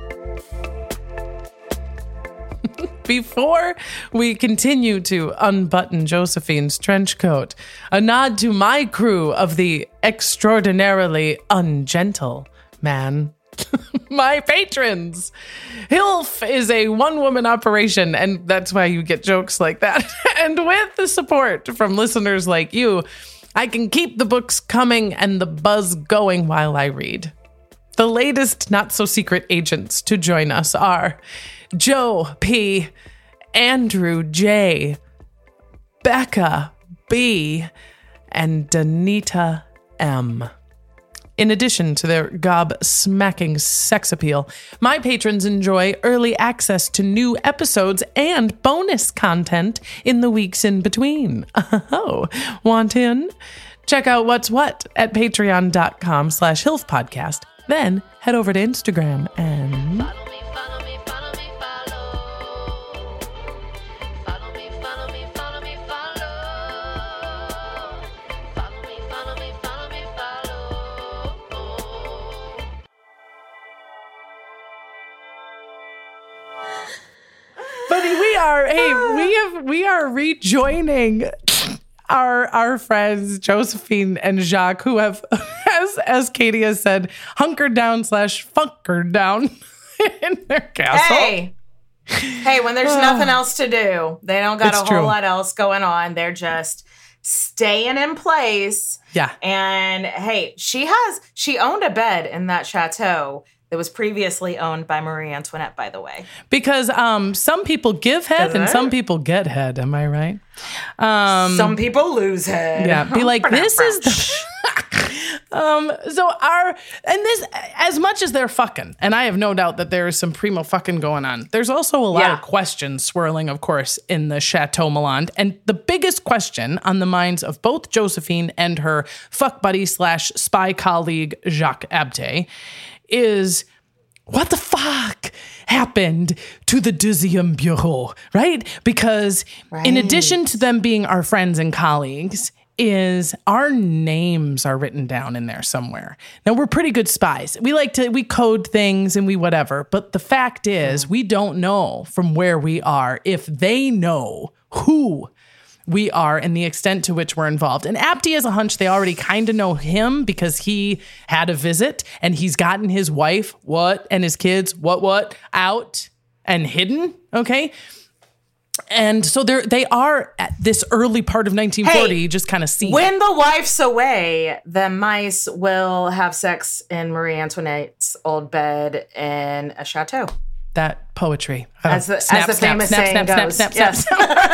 Before we continue to unbutton Josephine's trench coat, a nod to my crew of the extraordinarily ungentle man. My patrons. Hilf is a one-woman operation, and that's why you get jokes like that. And with the support from listeners like you, I can keep the books coming and the buzz going while I read. The latest not-so-secret agents to join us are Joe P., Andrew J., Becca B., and Danita M. In addition to their gob-smacking sex appeal, my patrons enjoy early access to new episodes and bonus content in the weeks in between. Oh, want in? Check out what's what at patreon.com slash Hilf Podcast. Then head over to Instagram and... Follow me, follow me, follow me, follow. Follow me, follow me, follow me, follow. Follow me, follow me, follow me, follow. Buddy, we are, hey, we have, we are rejoining our our friends Josephine and Jacques, who have, as as Katie has said, hunkered down slash funkered down in their castle. Hey, hey, when there's nothing else to do, they don't got It's a true. whole lot else going on. They're just staying in place. Yeah. And hey, she has she owned a bed in that chateau that was previously owned by Marie Antoinette, by the way. Because um, some people give head Isn't and it? some people get head. Am I right? Um, Some people lose head. Yeah, be like, this is the... um, so our, and this, as much as they're fucking, and I have no doubt that there is some primo fucking going on, there's also a lot Yeah. of questions swirling, of course, in the Chateau Milan. And the biggest question on the minds of both Josephine and her fuck buddy slash spy colleague, Jacques Abte, is what the fuck happened to the Deuxième Bureau, right? Because Right. in addition to them being our friends and colleagues, is our names are written down in there somewhere. Now, we're pretty good spies. We like to, we code things and we whatever. But the fact is, we don't know from where we are if they know who we are and the extent to which we're involved. And Abdi has a hunch they already kind of know him because he had a visit and he's gotten his wife, what, and his kids, what, what, out and hidden, okay? And so they're, they are at this early part of nineteen forty, Hey, just kind of seeing When it. the wife's away, the mice will have sex in Marie Antoinette's old bed in a chateau. That poetry. As the, as the famous saying goes. Yes.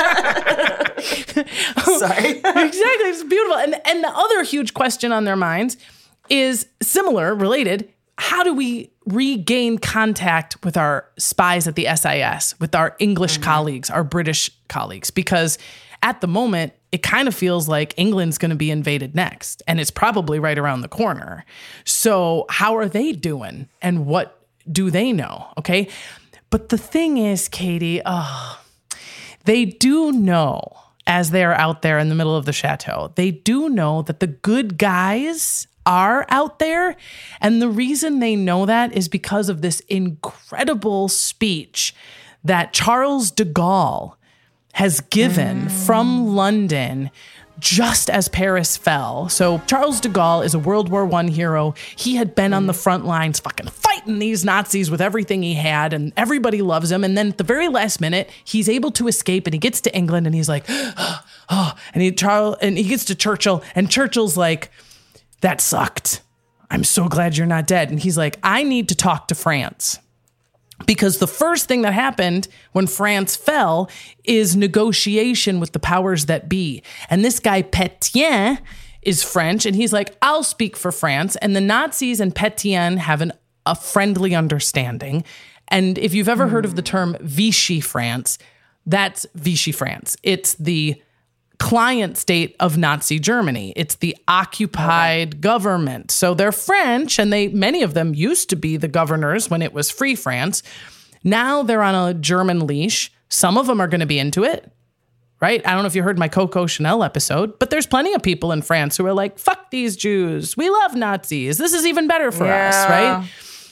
Sorry. Exactly. It's beautiful. And and the other huge question on their minds is similar, related. How do we regain contact with our spies at the S I S, with our English Mm-hmm. colleagues, our British colleagues? Because at the moment, it kind of feels like England's going to be invaded next, and it's probably right around the corner. So how are they doing, and what do they know? Okay. But the thing is, Katie, oh, they do know, as they are out there in the middle of the chateau, they do know that the good guys are out there. And the reason they know that is because of this incredible speech that Charles de Gaulle has given mm. from London just as Paris fell. So Charles de Gaulle is a World War One hero. He had been on the front lines fucking fighting these Nazis with everything he had, and everybody loves him. And then at the very last minute, he's able to escape, and he gets to England, and he's like, oh, and he Charles, and he gets to Churchill, and Churchill's like, that sucked. I'm so glad you're not dead. And he's like, I need to talk to France. Because the first thing that happened when France fell is negotiation with the powers that be. And this guy, Pétain, is French. And he's like, I'll speak for France. And the Nazis and Pétain have an, a friendly understanding. And if you've ever mm. heard of the term Vichy France, that's Vichy France. It's the client state of Nazi Germany. It's the occupied okay. government. So they're French, and they many of them used to be the governors when it was free France. Now they're on a German leash. Some of them are going to be into it, right? I don't know if you heard my Coco Chanel episode, but there's plenty of people in France who are like, fuck these Jews. We love Nazis. This is even better for yeah. us, right?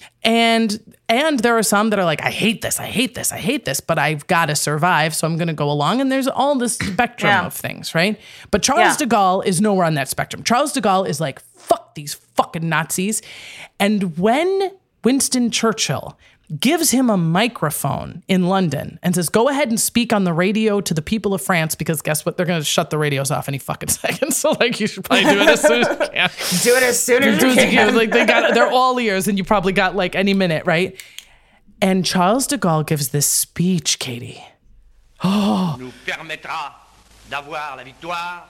And and there are some that are like, I hate this, I hate this, I hate this, but I've got to survive, so I'm going to go along. And there's all this spectrum yeah. of things, right? But Charles yeah. de Gaulle is nowhere on that spectrum. Charles de Gaulle is like, fuck these fucking Nazis. And when Winston Churchill gives him a microphone in London and says, go ahead and speak on the radio to the people of France, because guess what? They're going to shut the radios off any fucking second. So like, you should probably do it as soon as you can. Do it as soon as do you it can. Like they got, they're all ears, and you probably got like any minute, right? And Charles de Gaulle gives this speech, Katie. Oh. Nous permettra d'avoir la victoire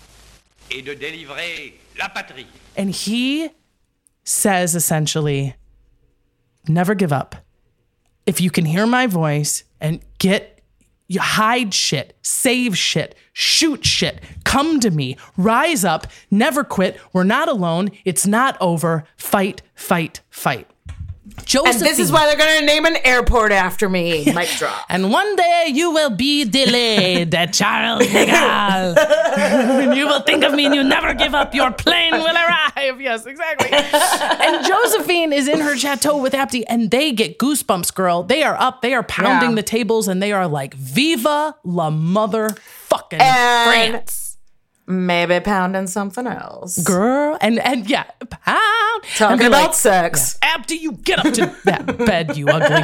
et de délivrer la patrie. And he says essentially, never give up. If you can hear my voice and get, you hide shit, save shit, shoot shit, come to me, rise up, never quit. We're not alone. It's not over. Fight, fight, fight. Josephine. And this is why they're going to name an airport after me. Mic drop. And one day you will be delayed at Charles de Gaulle. And you will think of me and you never give up. Your plane will arrive. Yes, exactly. And Josephine is in her chateau with Abdi, and they get goosebumps, girl. They are up. They are pounding Yeah. the tables, and they are like, Viva la motherfucking And- France. Maybe pounding something else. Girl. And, and yeah, pound. Talking And be about like, sex. Abdi, you get up to that bed, you ugly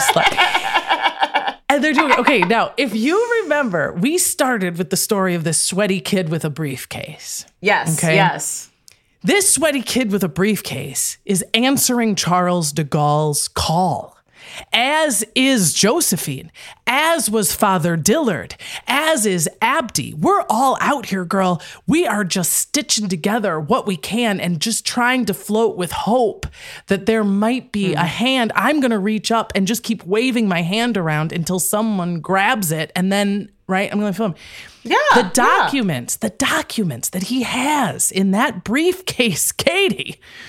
slut. And they're doing, okay, now, if you remember, we started with the story of this sweaty kid with a briefcase. Yes, Okay. yes. This sweaty kid with a briefcase is answering Charles de Gaulle's call, as is Josephine, as was Father Dillard, as is Abdi. We're all out here, girl. We are just stitching together what we can and just trying to float with hope that there might be a hand. I'm going to reach up and just keep waving my hand around until someone grabs it, and then, right, I'm going to film. Yeah. The documents, the documents that he has in that briefcase, Katie,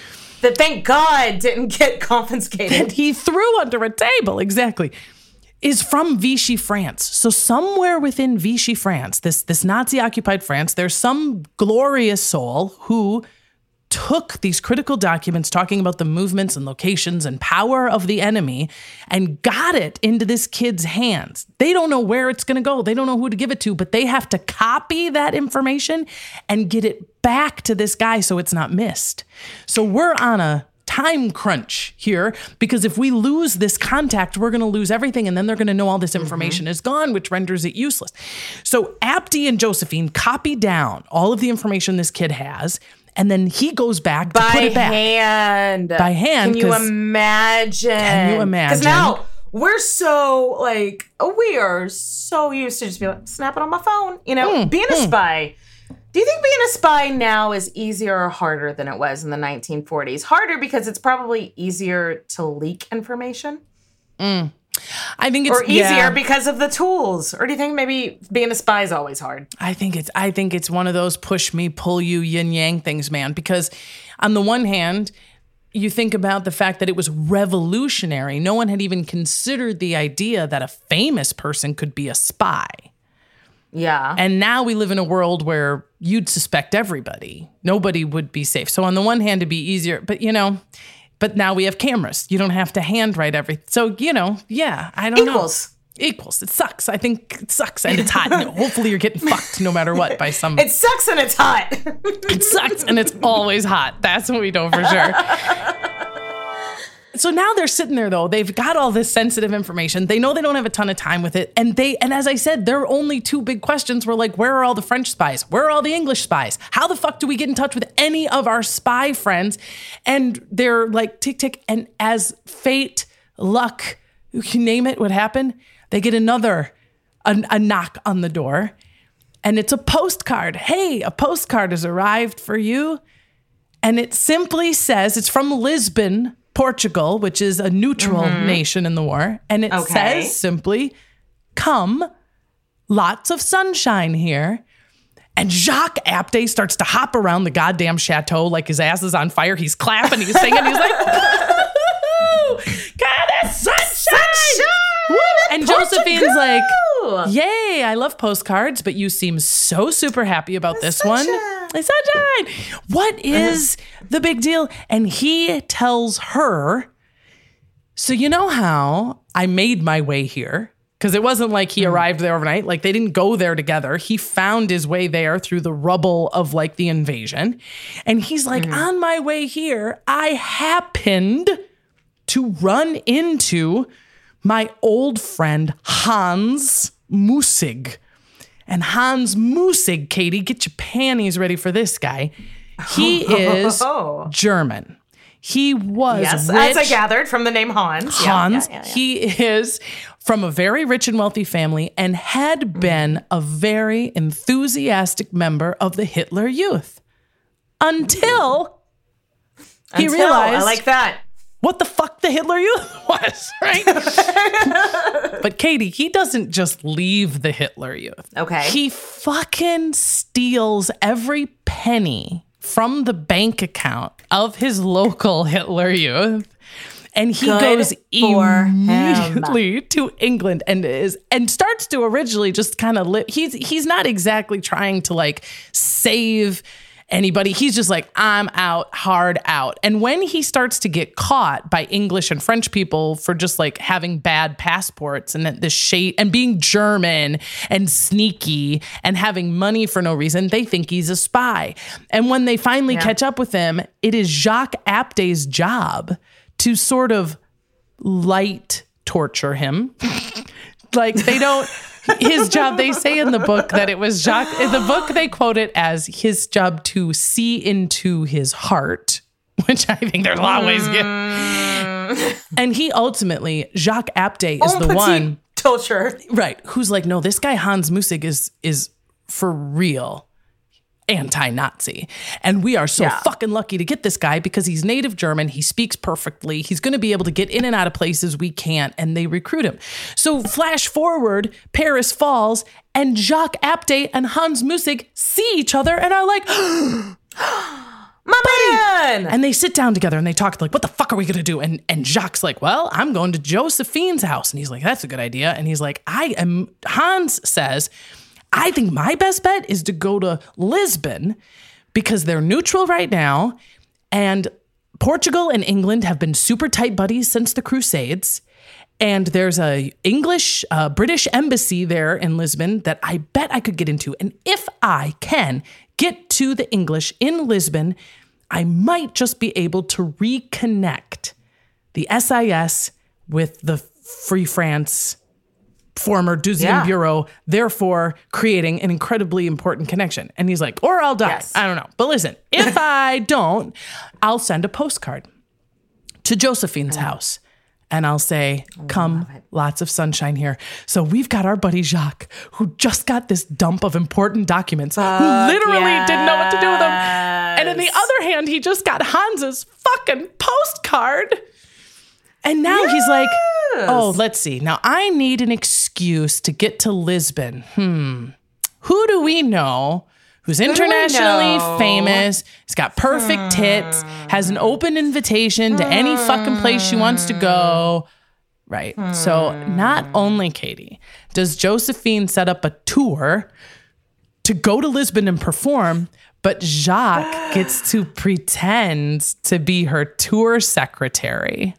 that thank God didn't get confiscated. that he threw under a table, exactly, is from Vichy, France. So somewhere within Vichy, France, this, this Nazi-occupied France, there's some glorious soul who took these critical documents talking about the movements and locations and power of the enemy and got it into this kid's hands. They don't know where it's going to go. They don't know who to give it to, but they have to copy that information and get it back to this guy so it's not missed. So we're on a time crunch here, because if we lose this contact, we're going to lose everything, and then they're going to know all this information mm-hmm. is gone, which renders it useless. So Apte and Josephine copy down all of the information this kid has, and then he goes back to by put it back. hand. By hand. Can you imagine? Can you imagine? Because now we're so like we are so used to just be like snapping on my phone. You know, mm, being a mm. spy. Do you think being a spy now is easier or harder than it was in the nineteen forties? Harder because it's probably easier to leak information. Mm. I think it's or easier yeah. because of the tools. Or do you think maybe being a spy is always hard? I think it's I think it's one of those push me, pull you, yin yang things, man. Because on the one hand, you think about the fact that it was revolutionary. No one had even considered the idea that a famous person could be a spy. Yeah. And now we live in a world where you'd suspect everybody. Nobody would be safe. So on the one hand, it'd be easier, but you know, but now we have cameras. You don't have to handwrite everything. So, you know, yeah, I don't Equals. know. Equals. It sucks. I think it sucks. And it's hot. And hopefully you're getting fucked no matter what by some. It sucks and it's hot. It sucks and it's always hot. That's what we know for sure. So now they're sitting there, though. They've got all this sensitive information. They know they don't have a ton of time with it. And they, and as I said, their only two big questions were like, where are all the French spies? Where are all the English spies? How the fuck do we get in touch with any of our spy friends? And they're like, tick, tick. And as fate, luck, you can name it, what happened? They get another, a, a knock on the door. And it's a postcard. Hey, a postcard has arrived for you. And it simply says, it's from Lisbon, Portugal, which is a neutral mm-hmm. nation in the war. And it okay. says simply, come, lots of sunshine here. And Jacques Apte starts to hop around the goddamn chateau like his ass is on fire. He's clapping, he's singing, he's like, God, that's sunshine! Sunshine! And Josephine's like, yay, I love postcards, but you seem so super happy about this sunshine. one. It's sunshine. What is the big deal? And he tells her, so you know how I made my way here? Because it wasn't like he mm. arrived there overnight. Like they didn't go there together. He found his way there through the rubble of like the invasion. And he's like, mm. on my way here, I happened to run into my old friend Hans Mussig. And Hans Mussig, Katie, get your panties ready for this guy. He is oh. German. He was yes, rich. As I gathered from the name Hans. Hans. Yeah, yeah, yeah, yeah. He is from a very rich and wealthy family and had mm. been a very enthusiastic member of the Hitler Youth. Until he Until, realized. I like that. What the fuck the Hitler Youth was, right? But Katie, he doesn't just leave the Hitler Youth. Okay. He fucking steals every penny from the bank account of his local Hitler Youth. And he Good goes for immediately him. to England and is and starts to originally just kind of live. He's he's not exactly trying to like save anybody. He's just like, I'm out, hard out. And when he starts to get caught by English and French people for just like having bad passports and the shade and being German and sneaky and having money for no reason, they think he's a spy. And when they finally yeah. catch up with him, it is Jacques Apte's job to sort of light torture him. Like they don't... His job, they say in the book that it was Jacques, in the book they quote it as his job to see into his heart, which I think there's a lot of ways to get. And he ultimately, Jacques Apte is oh, the one. Torture. Right. Who's like, no, this guy Hans Mussig is, is for real anti-Nazi. And we are so yeah. fucking lucky to get this guy because he's native German. He speaks perfectly. He's going to be able to get in and out of places we can't. And they recruit him. So flash forward, Paris falls and Jacques Apte and Hans Mussig see each other and are like, my plan. And they sit down together and they talk like, what the fuck are we going to do? And and Jacques like, well, I'm going to Josephine's house. And he's like, that's a good idea. And he's like, I am, Hans says, I think my best bet is to go to Lisbon because they're neutral right now. And Portugal and England have been super tight buddies since the Crusades. And there's a English, uh, British embassy there in Lisbon that I bet I could get into. And if I can get to the English in Lisbon, I might just be able to reconnect the S I S with the Free France former Deuxième Yeah. Bureau, therefore creating an incredibly important connection. And he's like, or I'll die. Yes. I don't know. But listen, if I don't, I'll send a postcard to Josephine's house. And I'll say, come, lots of sunshine here. So we've got our buddy Jacques, who just got this dump of important documents, who literally didn't know what to do with them. And on the other hand, he just got Hans's fucking postcard. And now he's like, oh, let's see. Now I need an excuse to get to Lisbon. Hmm. Who do we know who's internationally know? famous, has got perfect tits, has an open invitation to any fucking place she wants to go? Right. So not only, Katie, does Josephine set up a tour to go to Lisbon and perform, but Jacques gets to pretend to be her tour secretary.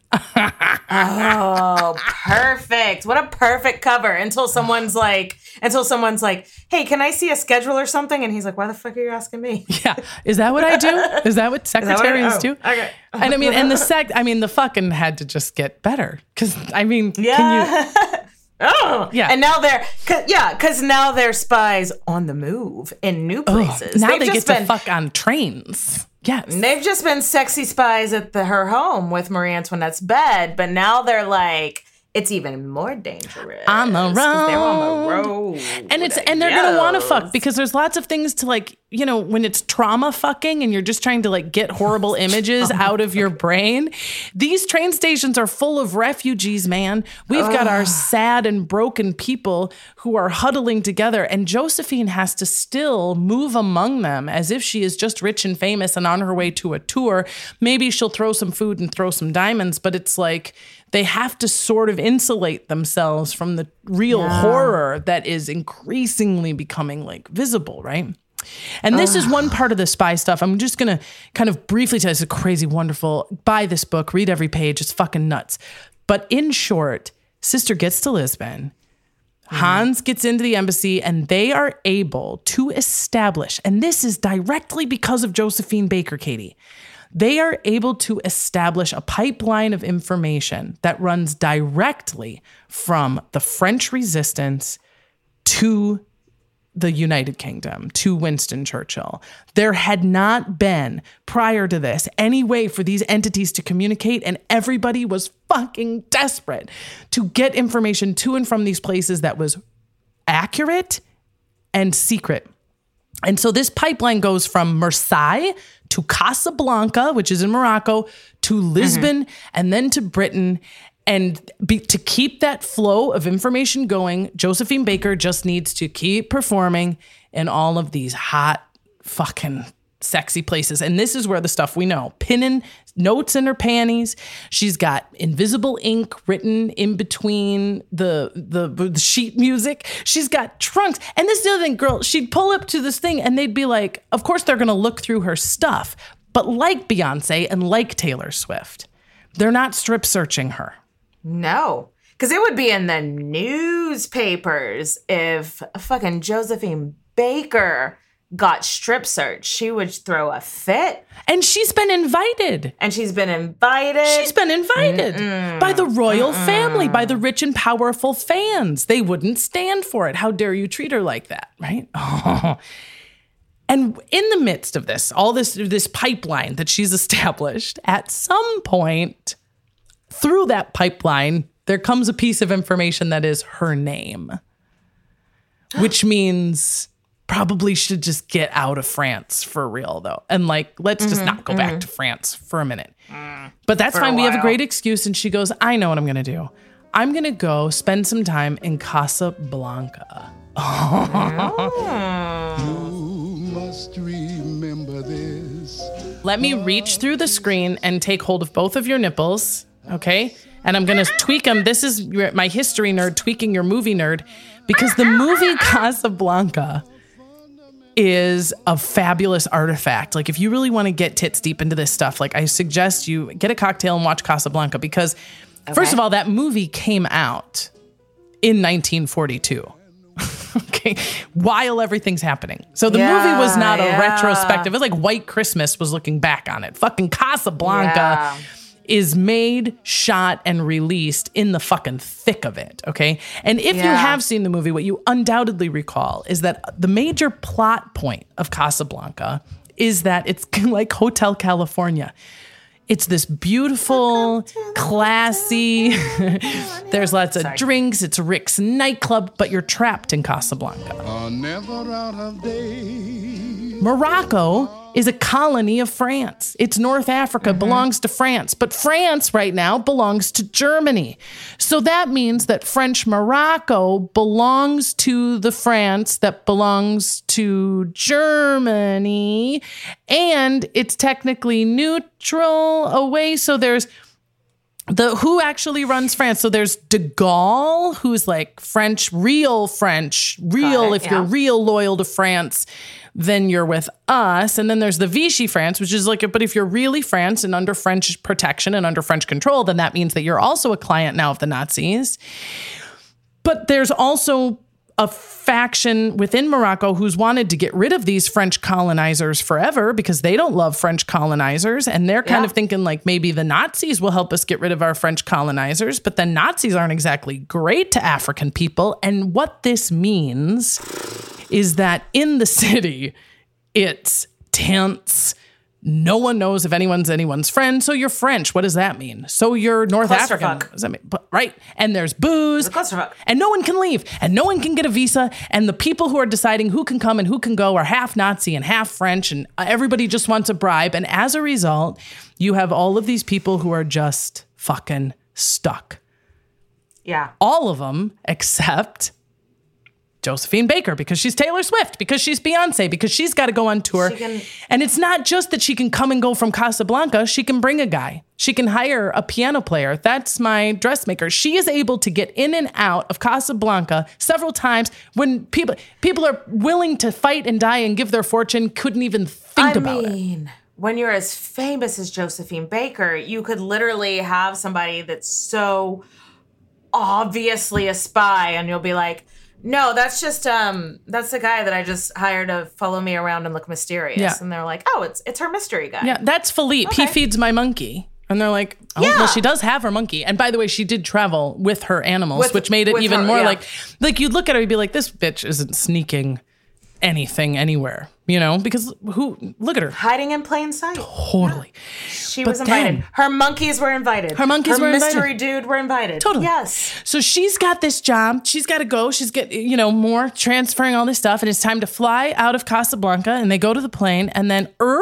Oh, perfect. What a perfect cover until someone's like, until someone's like, hey, can I see a schedule or something? And he's like, why the fuck are you asking me? Yeah. Is that what I do? Is that what secretaries oh, do? okay. And I mean, and the sec, I mean, the fucking had to just get better. Cause I mean, Yeah. can you, Oh, Yeah. And now they're, cause, yeah, because now they're spies on the move in new places. now They've they get just to been, fuck on trains. Yes. They've just been sexy spies at the, her home with Marie Antoinette's bed, but now they're like, it's even more dangerous. On the 'cause They're on the road. road. And it's and they're gonna want to Yes. fuck because there's lots of things to like, you know, when it's trauma fucking and you're just trying to like get horrible images out of your brain. These train stations are full of refugees, man. We've got our sad and broken people who are huddling together, and Josephine has to still move among them as if she is just rich and famous and on her way to a tour. Maybe she'll throw some food and throw some diamonds, but it's like they have to sort of insulate themselves from the real horror that is increasingly becoming like visible, right? And this is one part of the spy stuff. I'm just going to kind of briefly tell you, it's a crazy, wonderful, buy this book, read every page. It's fucking nuts. But in short, Sister gets to Lisbon. Hans gets into the embassy and they are able to establish, and this is directly because of Josephine Baker, Katie. They are able to establish a pipeline of information that runs directly from the French resistance to the United Kingdom, to Winston Churchill. There had not been, prior to this, any way for these entities to communicate, and everybody was fucking desperate to get information to and from these places that was accurate and secret. And so this pipeline goes from Marseille to Casablanca, which is in Morocco, to Lisbon, and then to Britain. And be, to keep that flow of information going, Josephine Baker just needs to keep performing in all of these hot, fucking sexy places. And this is where the stuff we know, pinning notes in her panties. She's got invisible ink written in between the, the, the sheet music. She's got trunks. And this is the other thing, girl, she'd pull up to this thing and they'd be like, of course they're going to look through her stuff. But like Beyonce and like Taylor Swift, they're not strip searching her. No, because it would be in the newspapers if fucking Josephine Baker got strip searched. She would throw a fit. And she's been invited. And she's been invited. She's been invited Mm-mm. by the royal Mm-mm. family, by the rich and powerful fans. They wouldn't stand for it. How dare you treat her like that, right? Oh. And in the midst of this, all this, this pipeline that she's established, at some point through that pipeline, there comes a piece of information that is her name, which means probably should just get out of France for real, though. And like, let's mm-hmm, just not go mm-hmm. back to France for a minute. Mm, but that's fine. We have a great excuse. And she goes, I know what I'm going to do. I'm going to go spend some time in Casablanca. Oh. Just remember this. Let me reach through the screen and take hold of both of your nipples, okay? And I'm going to tweak them. This is your- my history nerd tweaking your movie nerd, because the movie Casablanca is a fabulous artifact. Like, if you really want to get tits deep into this stuff, like, I suggest you get a cocktail and watch Casablanca, because Okay. first of all, that movie came out in nineteen forty-two. Okay, while everything's happening. So the Yeah, movie was not a yeah. retrospective. It was like White Christmas was looking back on it. Fucking Casablanca Yeah. is made, shot, and released in the fucking thick of it, okay? And if you Yeah. have seen the movie, what you undoubtedly recall is that the major plot point of Casablanca is that it's like Hotel California. It's this beautiful, classy, there's lots of Sorry. drinks, it's Rick's nightclub, but you're trapped in Casablanca. Are never out of date. Morocco is a colony of France. It's North Africa, belongs to France, but France right now belongs to Germany. So that means that French Morocco belongs to the France that belongs to Germany, and it's technically neutral away. So there's the who actually runs France. So there's de Gaulle, who's like French, real French, real. Got it, if you're yeah. real loyal to France, then you're with us. And then there's the Vichy France, which is like, but if you're really France and under French protection and under French control, then that means that you're also a client now of the Nazis. But there's also a faction within Morocco who's wanted to get rid of these French colonizers forever because they don't love French colonizers. And they're kind Yeah. of thinking like maybe the Nazis will help us get rid of our French colonizers. But the Nazis aren't exactly great to African people. And what this means is that in the city, it's tense. No one knows if anyone's anyone's friend. So you're French. What does that mean? So you're North African. Clusterfuck. What does that mean? But, right. And there's booze. It's a clusterfuck. And no one can leave. And no one can get a visa. And the people who are deciding who can come and who can go are half Nazi and half French. And everybody just wants a bribe. And as a result, you have all of these people who are just fucking stuck. Yeah. All of them except Josephine Baker, because she's Taylor Swift, because she's Beyonce, because she's got to go on tour. She can- And it's not just that she can come and go from Casablanca. She can bring a guy. She can hire a piano player. That's my dressmaker. She is able to get in and out of Casablanca several times when people people are willing to fight and die and give their fortune, couldn't even think I about it. mean, when you're as famous as Josephine Baker, you could literally have somebody that's so obviously a spy, and you'll be like, no, that's just um that's the guy that I just hired to follow me around and look mysterious. Yeah. And they're like, oh, it's it's her mystery guy. Yeah, that's Philippe. He Okay. feeds my monkey. And they're like, oh, Yeah. well, she does have her monkey. And by the way, she did travel with her animals, With- which made it with even her, more yeah. like, like you'd look at her and be like, this bitch isn't sneaking anything anywhere, you know? Because who, look at her. Hiding in plain sight. Totally. She But was invited. then- her monkeys were invited. Her monkeys were invited. mystery dude were invited. Totally. Yes. So she's got this job. She's got to go. She's get you know more transferring all this stuff, and it's time to fly out of Casablanca. And they go to the plane, and then er,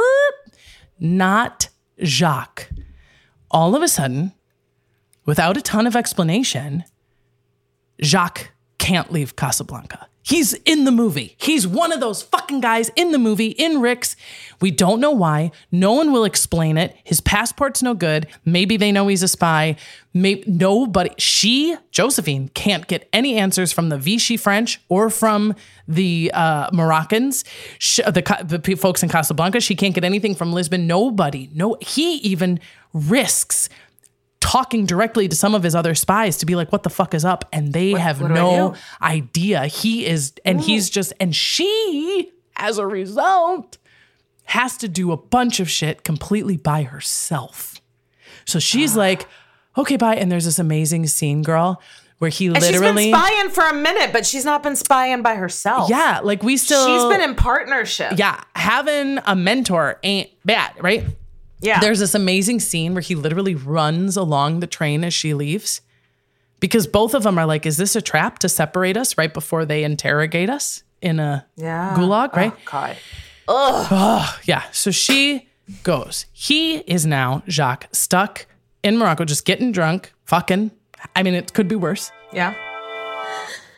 not Jacques. All of a sudden, without a ton of explanation, Jacques can't leave Casablanca. He's in the movie. He's one of those fucking guys in the movie, in Rick's. We don't know why. No one will explain it. His passport's no good. Maybe they know he's a spy. Maybe nobody. She, Josephine, can't get any answers from the Vichy French or from the uh, Moroccans, she, the, Ca- the pe- folks in Casablanca. She can't get anything from Lisbon. Nobody. No. He even risks talking directly to some of his other spies to be like, what the fuck is up? And they have what do I no do? idea. He is, and he's just, and she, as a result, has to do a bunch of shit completely by herself. So she's like, okay, bye. And there's this amazing scene, girl, where he And literally, she's been spying for a minute, but she's not been spying by herself. yeah, like we still, She's been in partnership. yeah, having a mentor ain't bad, right? Yeah. There's this amazing scene where he literally runs along the train as she leaves because both of them are like, is this a trap to separate us right before they interrogate us in a yeah. gulag, right? Oh, God. Oh, yeah. So she goes. He is now, Jacques, stuck in Morocco, just getting drunk, fucking. I mean, it could be worse. Yeah.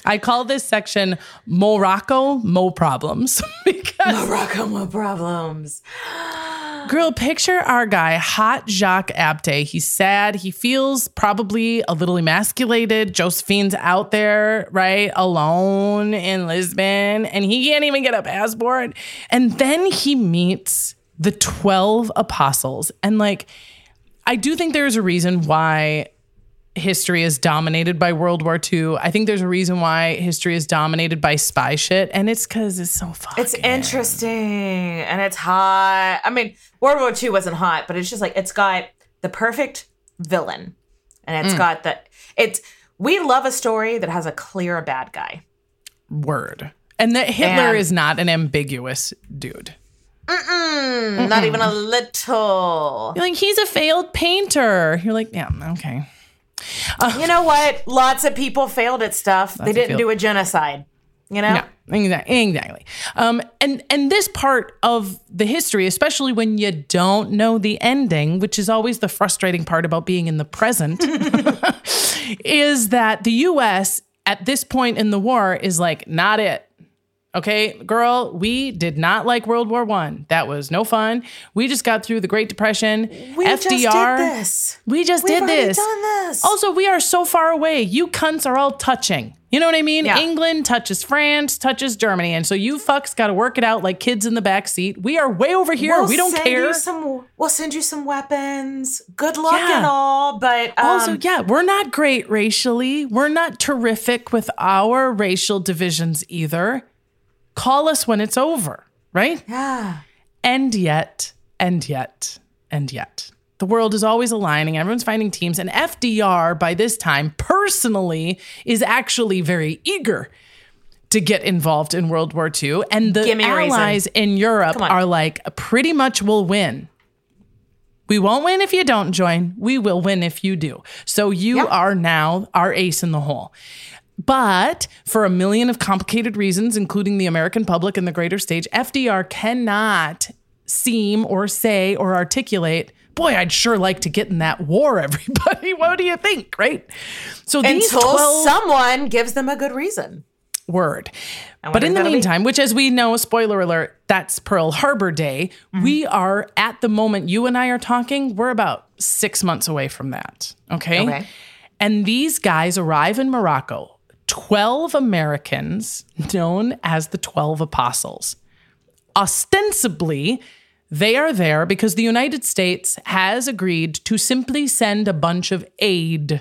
I call this section Morocco Mo Problems because Morocco Mo Problems. Girl, picture our guy, hot Jacques Abte. He's sad. He feels probably a little emasculated. Josephine's out there, right, alone in Lisbon, and he can't even get a passport. And then he meets the twelve apostles. And like, I do think there's a reason why history is dominated by World War Two. I think there's a reason why history is dominated by spy shit, and it's because it's so fucking. It's interesting and it's hot. I mean, World War Two wasn't hot, but it's just like it's got the perfect villain, and it's mm. got the it's. We love a story that has a clear bad guy. Word, and that Hitler and, is not an ambiguous dude. Mm-mm, Mm-mm. Not even a little. You're like, he's a failed painter. You're like, yeah, okay. Uh, you know what? Lots of people failed at stuff. They didn't do a genocide. You know? No, exactly. Exactly. Um, and and this part of the history, especially when you don't know the ending, which is always the frustrating part about being in the present, is that the U S at this point in the war is like, not it. Okay, girl, we did not like World War One. That was no fun. We just got through the Great Depression. We F D R, just did this. We just We've did this. Done this. Also, we are so far away. You cunts are all touching. You know what I mean? Yeah. England touches France, touches Germany. And so you fucks got to work it out like kids in the back seat. We are way over here. We'll we don't send care. You some, we'll send you some weapons. Good luck Yeah. and all. But um, also, yeah, we're not great racially. We're not terrific with our racial divisions either. Call us when it's over, right? Yeah. And yet, and yet, and yet. The world is always aligning. Everyone's finding teams. And F D R, by this time, personally, is actually very eager to get involved in World War Two. And the allies in Europe are like, pretty much will win. We won't win if you don't join. We will win if you do. So you yep. are now our ace in the hole. But for a million of complicated reasons, including the American public and the greater stage, F D R cannot seem or say or articulate, boy, I'd sure like to get in that war, everybody. What do you think, right? So these Until twelve someone gives them a good reason. Word. But in the meantime, be? which as we know, spoiler alert, that's Pearl Harbor Day, mm-hmm. we are at the moment you and I are talking, we're about six months away from that. Okay? Okay. And these guys arrive in Morocco. twelve Americans known as the twelve Apostles. Ostensibly, they are there because the United States has agreed to simply send a bunch of aid,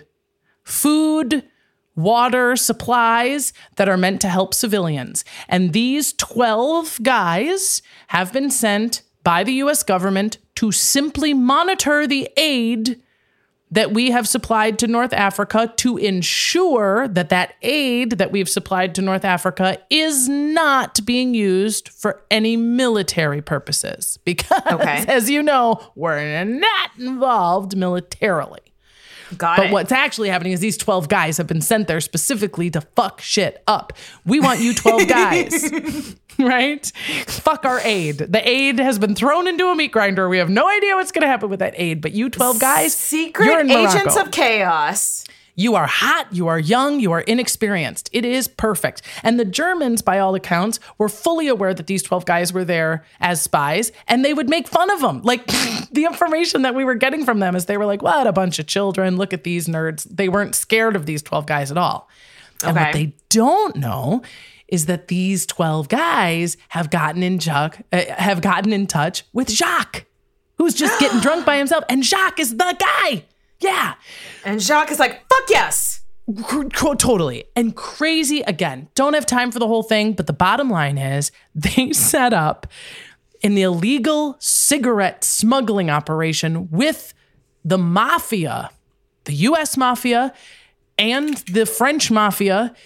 food, water, supplies that are meant to help civilians. And these twelve guys have been sent by the U S government to simply monitor the aid that we have supplied to North Africa to ensure that that aid that we've supplied to North Africa is not being used for any military purposes. Because, okay. as you know, we're not involved militarily. Got but it. what's actually happening is these twelve guys have been sent there specifically to fuck shit up. We want you twelve guys, right? Fuck our aid. The aid has been thrown into a meat grinder. We have no idea what's going to happen with that aid, but you twelve guys, secret you're in agents Morocco. of chaos. You are hot, you are young, you are inexperienced. It is perfect. And the Germans, by all accounts, were fully aware that these twelve guys were there as spies, and they would make fun of them. Like, the information that we were getting from them is they were like, what a bunch of children, look at these nerds. They weren't scared of these twelve guys at all. And okay. what they don't know is that these twelve guys have gotten in Jacques, uh, have gotten in touch with Jacques, who's just getting drunk by himself. And Jacques is the guy. Yeah. And Jacques is like, fuck yes. Totally. And crazy, again, don't have time for the whole thing, but the bottom line is they set up an illegal cigarette smuggling operation with the mafia, the U S mafia and the French mafia,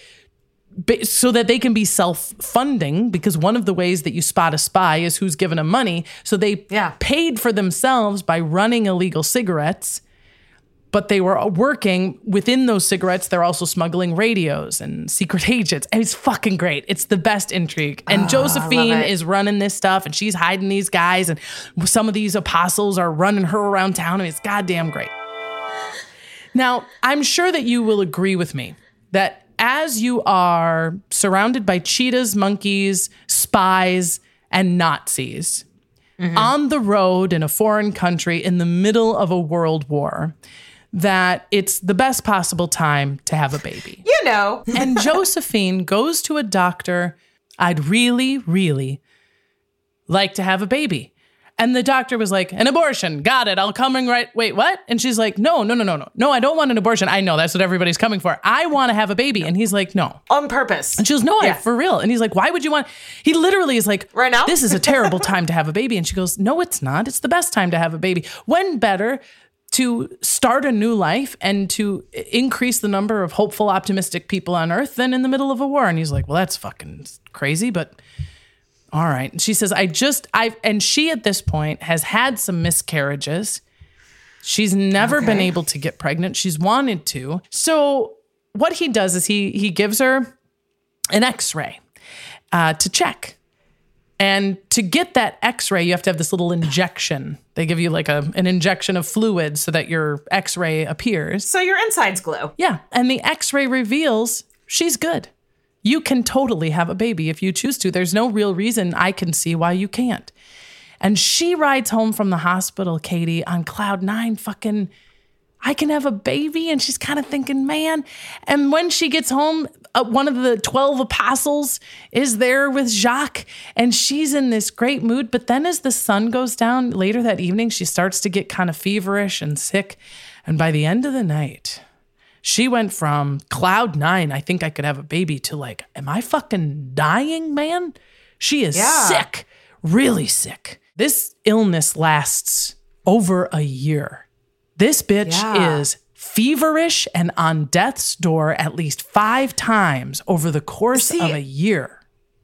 so that they can be self-funding, because one of the ways that you spot a spy is who's giving them money. So they yeah. paid for themselves by running illegal cigarettes. But they were working within those cigarettes. They're also smuggling radios and secret agents. And it's fucking great. It's the best intrigue. And oh, Josephine is running this stuff, and she's hiding these guys. And some of these apostles are running her around town. I mean, it's goddamn great. Now, I'm sure that you will agree with me that as you are surrounded by cheetahs, monkeys, spies, and Nazis mm-hmm. on the road in a foreign country in the middle of a world war, that it's the best possible time to have a baby. You know. And Josephine goes to a doctor. I'd really, really like to have a baby. And the doctor was like, an abortion. Got it. I'll come in right. Wait, what? And she's like, no, no, no, no, no. No, I don't want an abortion. I know that's what everybody's coming for. I want to have a baby. And he's like, no. On purpose. And she goes, no, Yeah. I, for real. And he's like, why would you want? He literally is like, Right now? this is a terrible time to have a baby. And she goes, no, it's not. It's the best time to have a baby. When better to start a new life and to increase the number of hopeful, optimistic people on earth than in the middle of a war. And he's like, well, that's fucking crazy, but all right. And she says, I just, I, and she at this point has had some miscarriages. She's never Okay. been able to get pregnant. She's wanted to. So what he does is he, he gives her an x-ray uh, to check. And to get that x-ray, you have to have this little injection. They give you like a, an injection of fluid so that your x-ray appears. So your insides glow. Yeah. And the x-ray reveals she's good. You can totally have a baby if you choose to. There's no real reason I can see why you can't. And she rides home from the hospital, Katie, on cloud nine, fucking, I can have a baby. And she's kind of thinking, man. And when she gets home, uh, one of the twelve apostles is there with Jacques, and she's in this great mood. But then as the sun goes down later that evening, she starts to get kind of feverish and sick. And by the end of the night, she went from cloud nine, I think I could have a baby, to like, am I fucking dying, man? She is Yeah. sick, really sick. This illness lasts over a year. This bitch Yeah. is feverish and on death's door at least five times over the course See, of a year.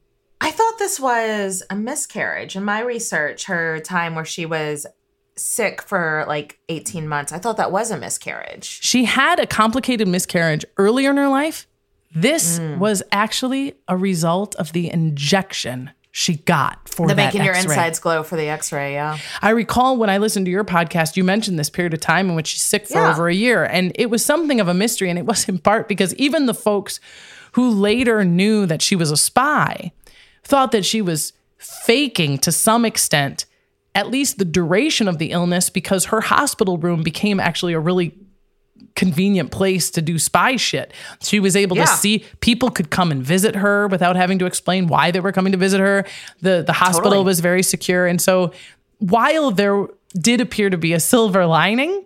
I thought this was a miscarriage. In my research, her time where she was sick for like eighteen months, I thought that was a miscarriage. She had a complicated miscarriage earlier in her life. This Mm. was actually a result of the injection she got for The that making your X-ray. insides glow for the x-ray, yeah. I recall when I listened to your podcast, you mentioned this period of time in which she's sick for Yeah. over a year. And it was something of a mystery. And it was in part because even the folks who later knew that she was a spy thought that she was faking to some extent, at least the duration of the illness, because her hospital room became actually a really convenient place to do spy shit. She was able Yeah. to see people could come and visit her without having to explain why they were coming to visit her. The the hospital Totally. was very secure. And so while there did appear to be a silver lining,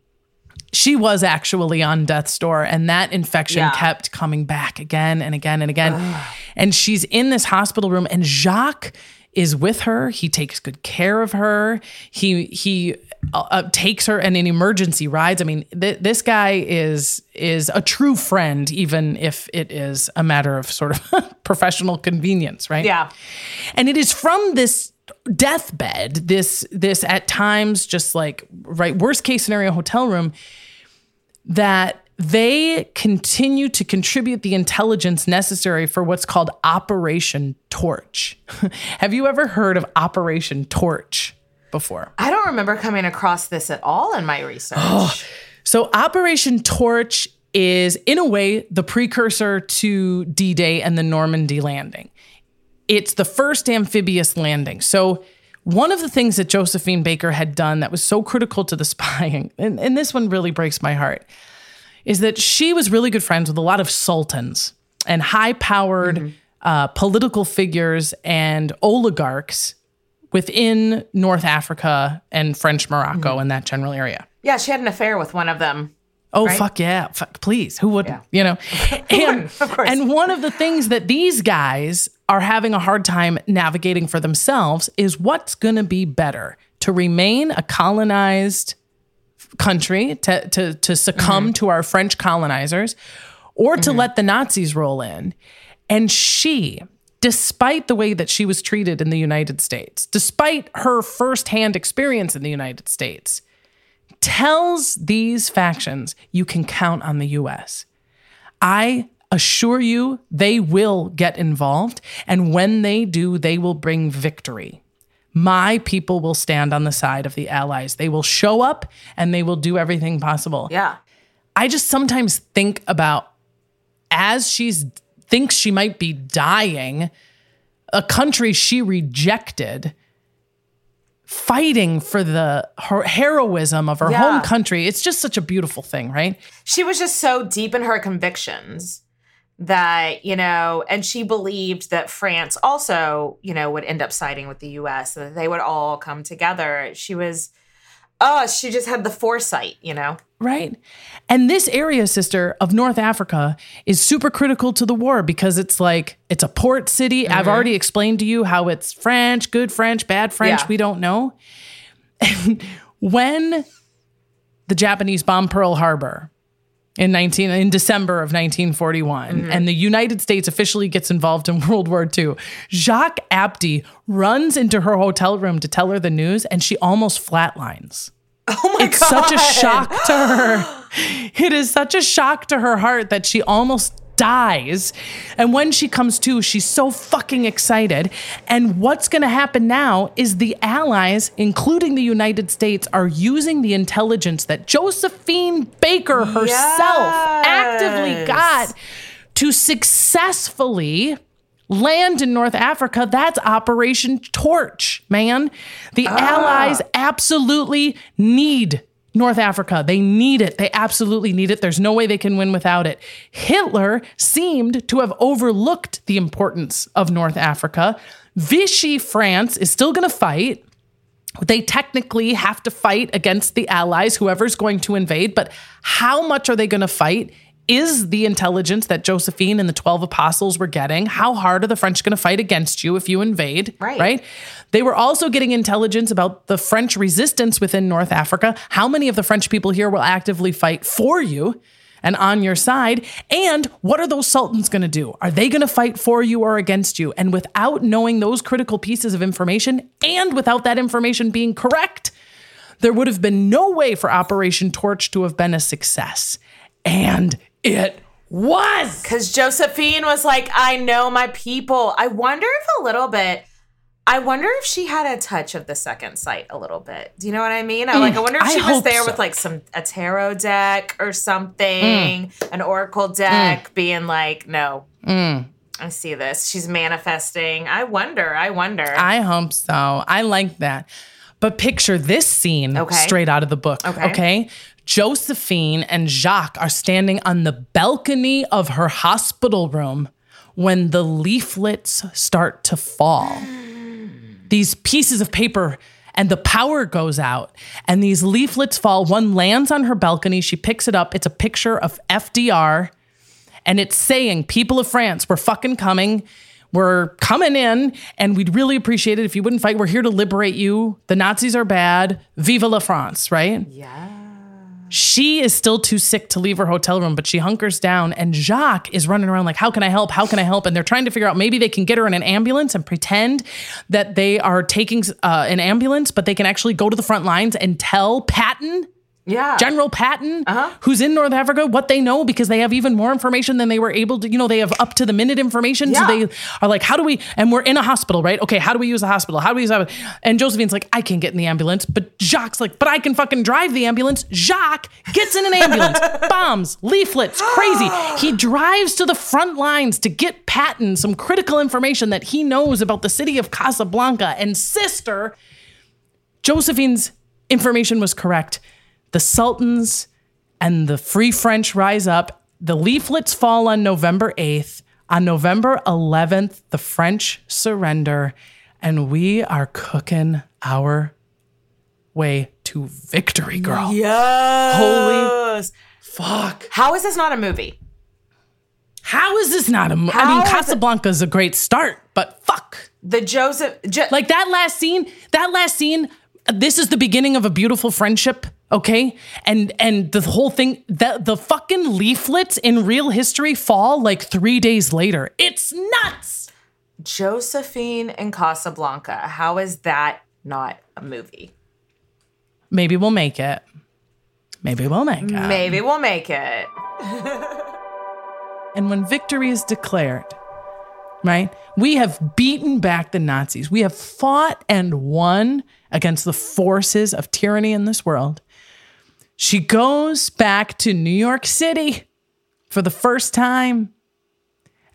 she was actually on death's door, and that infection Yeah. kept coming back again and again and again. And she's in this hospital room, and Jacques is with her. He takes good care of her. He he uh, uh, takes her and in emergency rides. I mean, th- this guy is is a true friend, even if it is a matter of sort of professional convenience, right? Yeah. And it is from this deathbed, this this at times just like right worst case scenario hotel room, that they continue to contribute the intelligence necessary for what's called Operation Torch. Have you ever heard of Operation Torch before? I don't remember coming across this at all in my research. So Operation Torch is, in a way, the precursor to D-Day and the Normandy landing. It's the first amphibious landing. So one of the things that Josephine Baker had done that was so critical to the spying, and, and this one really breaks my heart, is that she was really good friends with a lot of sultans and high-powered mm-hmm. uh, political figures and oligarchs within North Africa and French Morocco mm-hmm. and that general area. Yeah, she had an affair with one of them. Oh, right? fuck yeah. Fuck, please. Who wouldn't? Yeah. You know? and, of course. and one of the things that these guys are having a hard time navigating for themselves is what's going to be better, to remain a colonized country, to, to, to succumb mm-hmm. to our French colonizers, or mm-hmm. to let the Nazis roll in. And she, despite the way that she was treated in the United States, despite her firsthand experience in the United States, tells these factions, you can count on the U S. I assure you they will get involved, and when they do, they will bring victory. My people will stand on the side of the Allies. They will show up and they will do everything possible. Yeah. I just sometimes think about as she's thinks she might be dying, a country she rejected, fighting for the her heroism of her Yeah. home country. It's just such a beautiful thing, right? She was just so deep in her convictions that, you know, and she believed that France also, you know, would end up siding with the U S, and that they would all come together. She was, oh, she just had the foresight, you know? Right. And this area, sister, of North Africa is super critical to the war because it's like, it's a port city. Mm-hmm. I've already explained to you how it's French, good French, bad French. Yeah. We don't know. And when the Japanese bombed Pearl Harbor in nineteen in December of nineteen forty-one, Mm-hmm. and the United States officially gets involved in World War Two, Jacques Abdi runs into her hotel room to tell her the news, and she almost flatlines. Oh my It's God. such a shock to her. It is such a shock to her heart that she almost dies. And when she comes to, she's so fucking excited. And what's going to happen now is the Allies, including the United States, are using the intelligence that Josephine Baker herself Yes. actively got to successfully land in North Africa. That's Operation Torch, man. The Allies absolutely need North Africa. They need it. They absolutely need it. There's no way they can win without it. Hitler seemed to have overlooked the importance of North Africa. Vichy France is still going to fight. They technically have to fight against the Allies, whoever's going to invade, but how much are they going to fight? Is the intelligence that Josephine and the twelve apostles were getting? How hard are the French going to fight against you if you invade? Right. Right. They were also getting intelligence about the French resistance within North Africa. How many of the French people here will actively fight for you and on your side? And what are those sultans going to do? Are they going to fight for you or against you? And without knowing those critical pieces of information, and without that information being correct, there would have been no way for Operation Torch to have been a success. And it was. Because Josephine was like, I know my people. I wonder if a little bit, I wonder if she had a touch of the second sight a little bit. Do you know what I mean? I like, I wonder if I she was hope there so. with like some, a tarot deck or something, an oracle deck, being like, no, I see this. She's manifesting. I wonder, I wonder. I hope so. I like that. But picture this scene Okay. straight out of the book. Okay. Okay. Josephine and Jacques are standing on the balcony of her hospital room when the leaflets start to fall. These pieces of paper, and the power goes out, and these leaflets fall. One lands on her balcony. She picks it up. It's a picture of F D R, and it's saying, people of France, we're fucking coming. We're coming in, and we'd really appreciate it if you wouldn't fight. We're here to liberate you. The Nazis are bad. Vive la France, right? yeah. She is still too sick to leave her hotel room, but she hunkers down, and Jacques is running around like, how can I help? How can I help? And they're trying to figure out maybe they can get her in an ambulance and pretend that they are taking uh, an ambulance, but they can actually go to the front lines and tell Patton, Yeah. General Patton, Uh-huh. who's in North Africa, what they know, because they have even more information than they were able to, you know, they have up to the minute information. Yeah. So they are like, how do we, and we're in a hospital, right? Okay, how do we use the hospital? How do we use that? And Josephine's like, I can't get in the ambulance. But Jacques' like, but I can fucking drive the ambulance. Jacques gets in an ambulance, bombs, leaflets, crazy. He drives to the front lines to get Patton some critical information that he knows about the city of Casablanca. And sister, Josephine's information was correct. The Sultans and the Free French rise up. The leaflets fall on November eighth. On November eleventh, the French surrender, and we are cooking our way to victory, girl. Yes. Fuck. How is this not a movie? How is this not a movie? I How mean, is it- Casablanca is a great start, but fuck. The Joseph, jo- Like that last scene, that last scene, this is the beginning of a beautiful friendship, okay? And and the whole thing, the, the fucking leaflets in real history fall like three days later. It's nuts. Josephine in Casablanca. How is that not a movie? Maybe we'll make it. Maybe we'll make it. Maybe we'll make it. And when victory is declared, right, we have beaten back the Nazis. We have fought and won against the forces of tyranny in this world. She goes back to New York City for the first time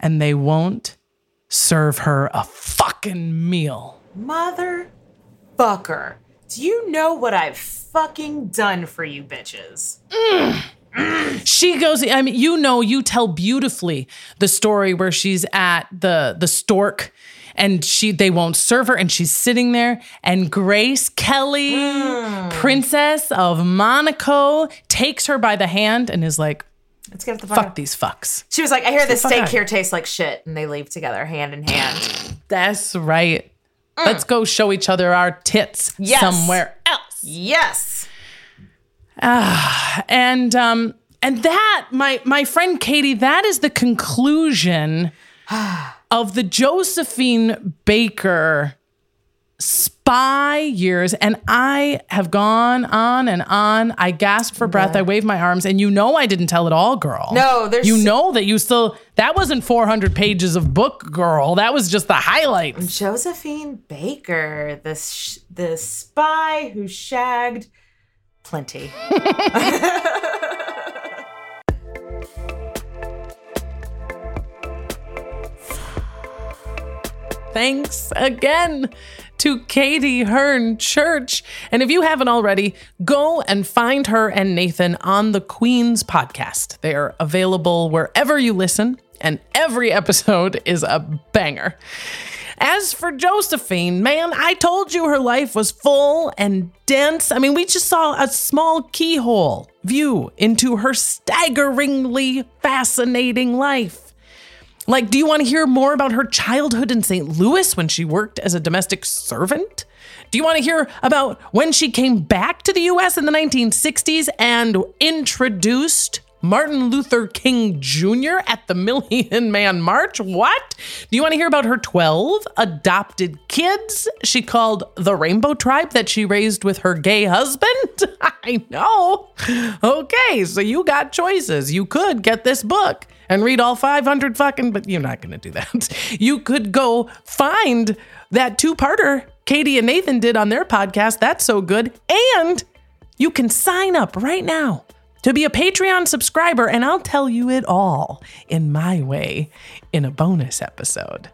and they won't serve her a fucking meal. Motherfucker. Do you know what I've fucking done for you bitches? She goes, I mean, you know, you tell beautifully the story where she's at the the stork and she they won't serve her and she's sitting there and Grace Kelly, mm. Princess of Monaco, takes her by the hand and is like, let's get the fuck, fuck out. these fucks. She was like, I hear this steak out. here tastes like shit. And they leave together hand in hand. That's right. Mm. Let's go show each other our tits yes. somewhere else. Yes. Ah, and um, and that, my my friend Katie, that is the conclusion of the Josephine Baker spy years. And I have gone on and on. I gasp for breath. I wave my arms. And you know I didn't tell it all, girl. No, there's... You know that you still... That wasn't four hundred pages of book, girl. That was just the highlights. Josephine Baker, the, sh- the spy who shagged plenty. Thanks again to Katie Hearn Church. And if you haven't already, go and find her and Nathan on the Queen's podcast. They are available wherever you listen, and every episode is a banger. As for Josephine, man, I told you her life was full and dense. I mean, we just saw a small keyhole view into her staggeringly fascinating life. Like, do you want to hear more about her childhood in Saint Louis when she worked as a domestic servant? Do you want to hear about when she came back to the U S in the nineteen sixties and introduced Martin Luther King Junior at the Million Man March? What? Do you want to hear about her twelve adopted kids she called the Rainbow Tribe that she raised with her gay husband? I know. Okay, so you got choices. You could get this book and read all five hundred fucking, but you're not going to do that. You could go find that two-parter Katie and Nathan did on their podcast. That's so good. And you can sign up right now to be a Patreon subscriber, and I'll tell you it all in my way in a bonus episode.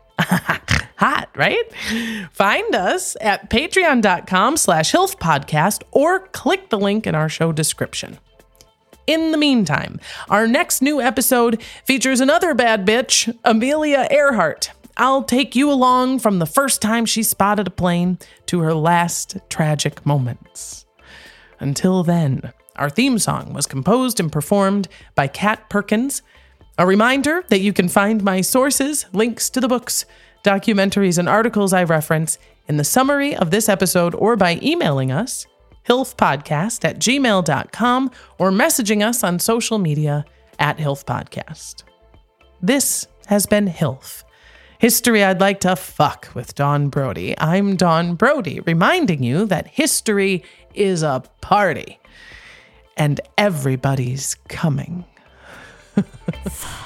Hot, right? Find us at patreon.com slash Hilf Podcast or click the link in our show description. In the meantime, our next new episode features another bad bitch, Amelia Earhart. I'll take you along from the first time she spotted a plane to her last tragic moments. Until then, our theme song was composed and performed by Kat Perkins. A reminder that you can find my sources, links to the books, documentaries, and articles I reference in the summary of this episode or by emailing us, hilfpodcast at gmail dot com, or messaging us on social media at hilfpodcast. This has been Hilf, History I'd Like to Fuck with Dawn Brody. I'm Dawn Brody, reminding you that history is a party, and everybody's coming.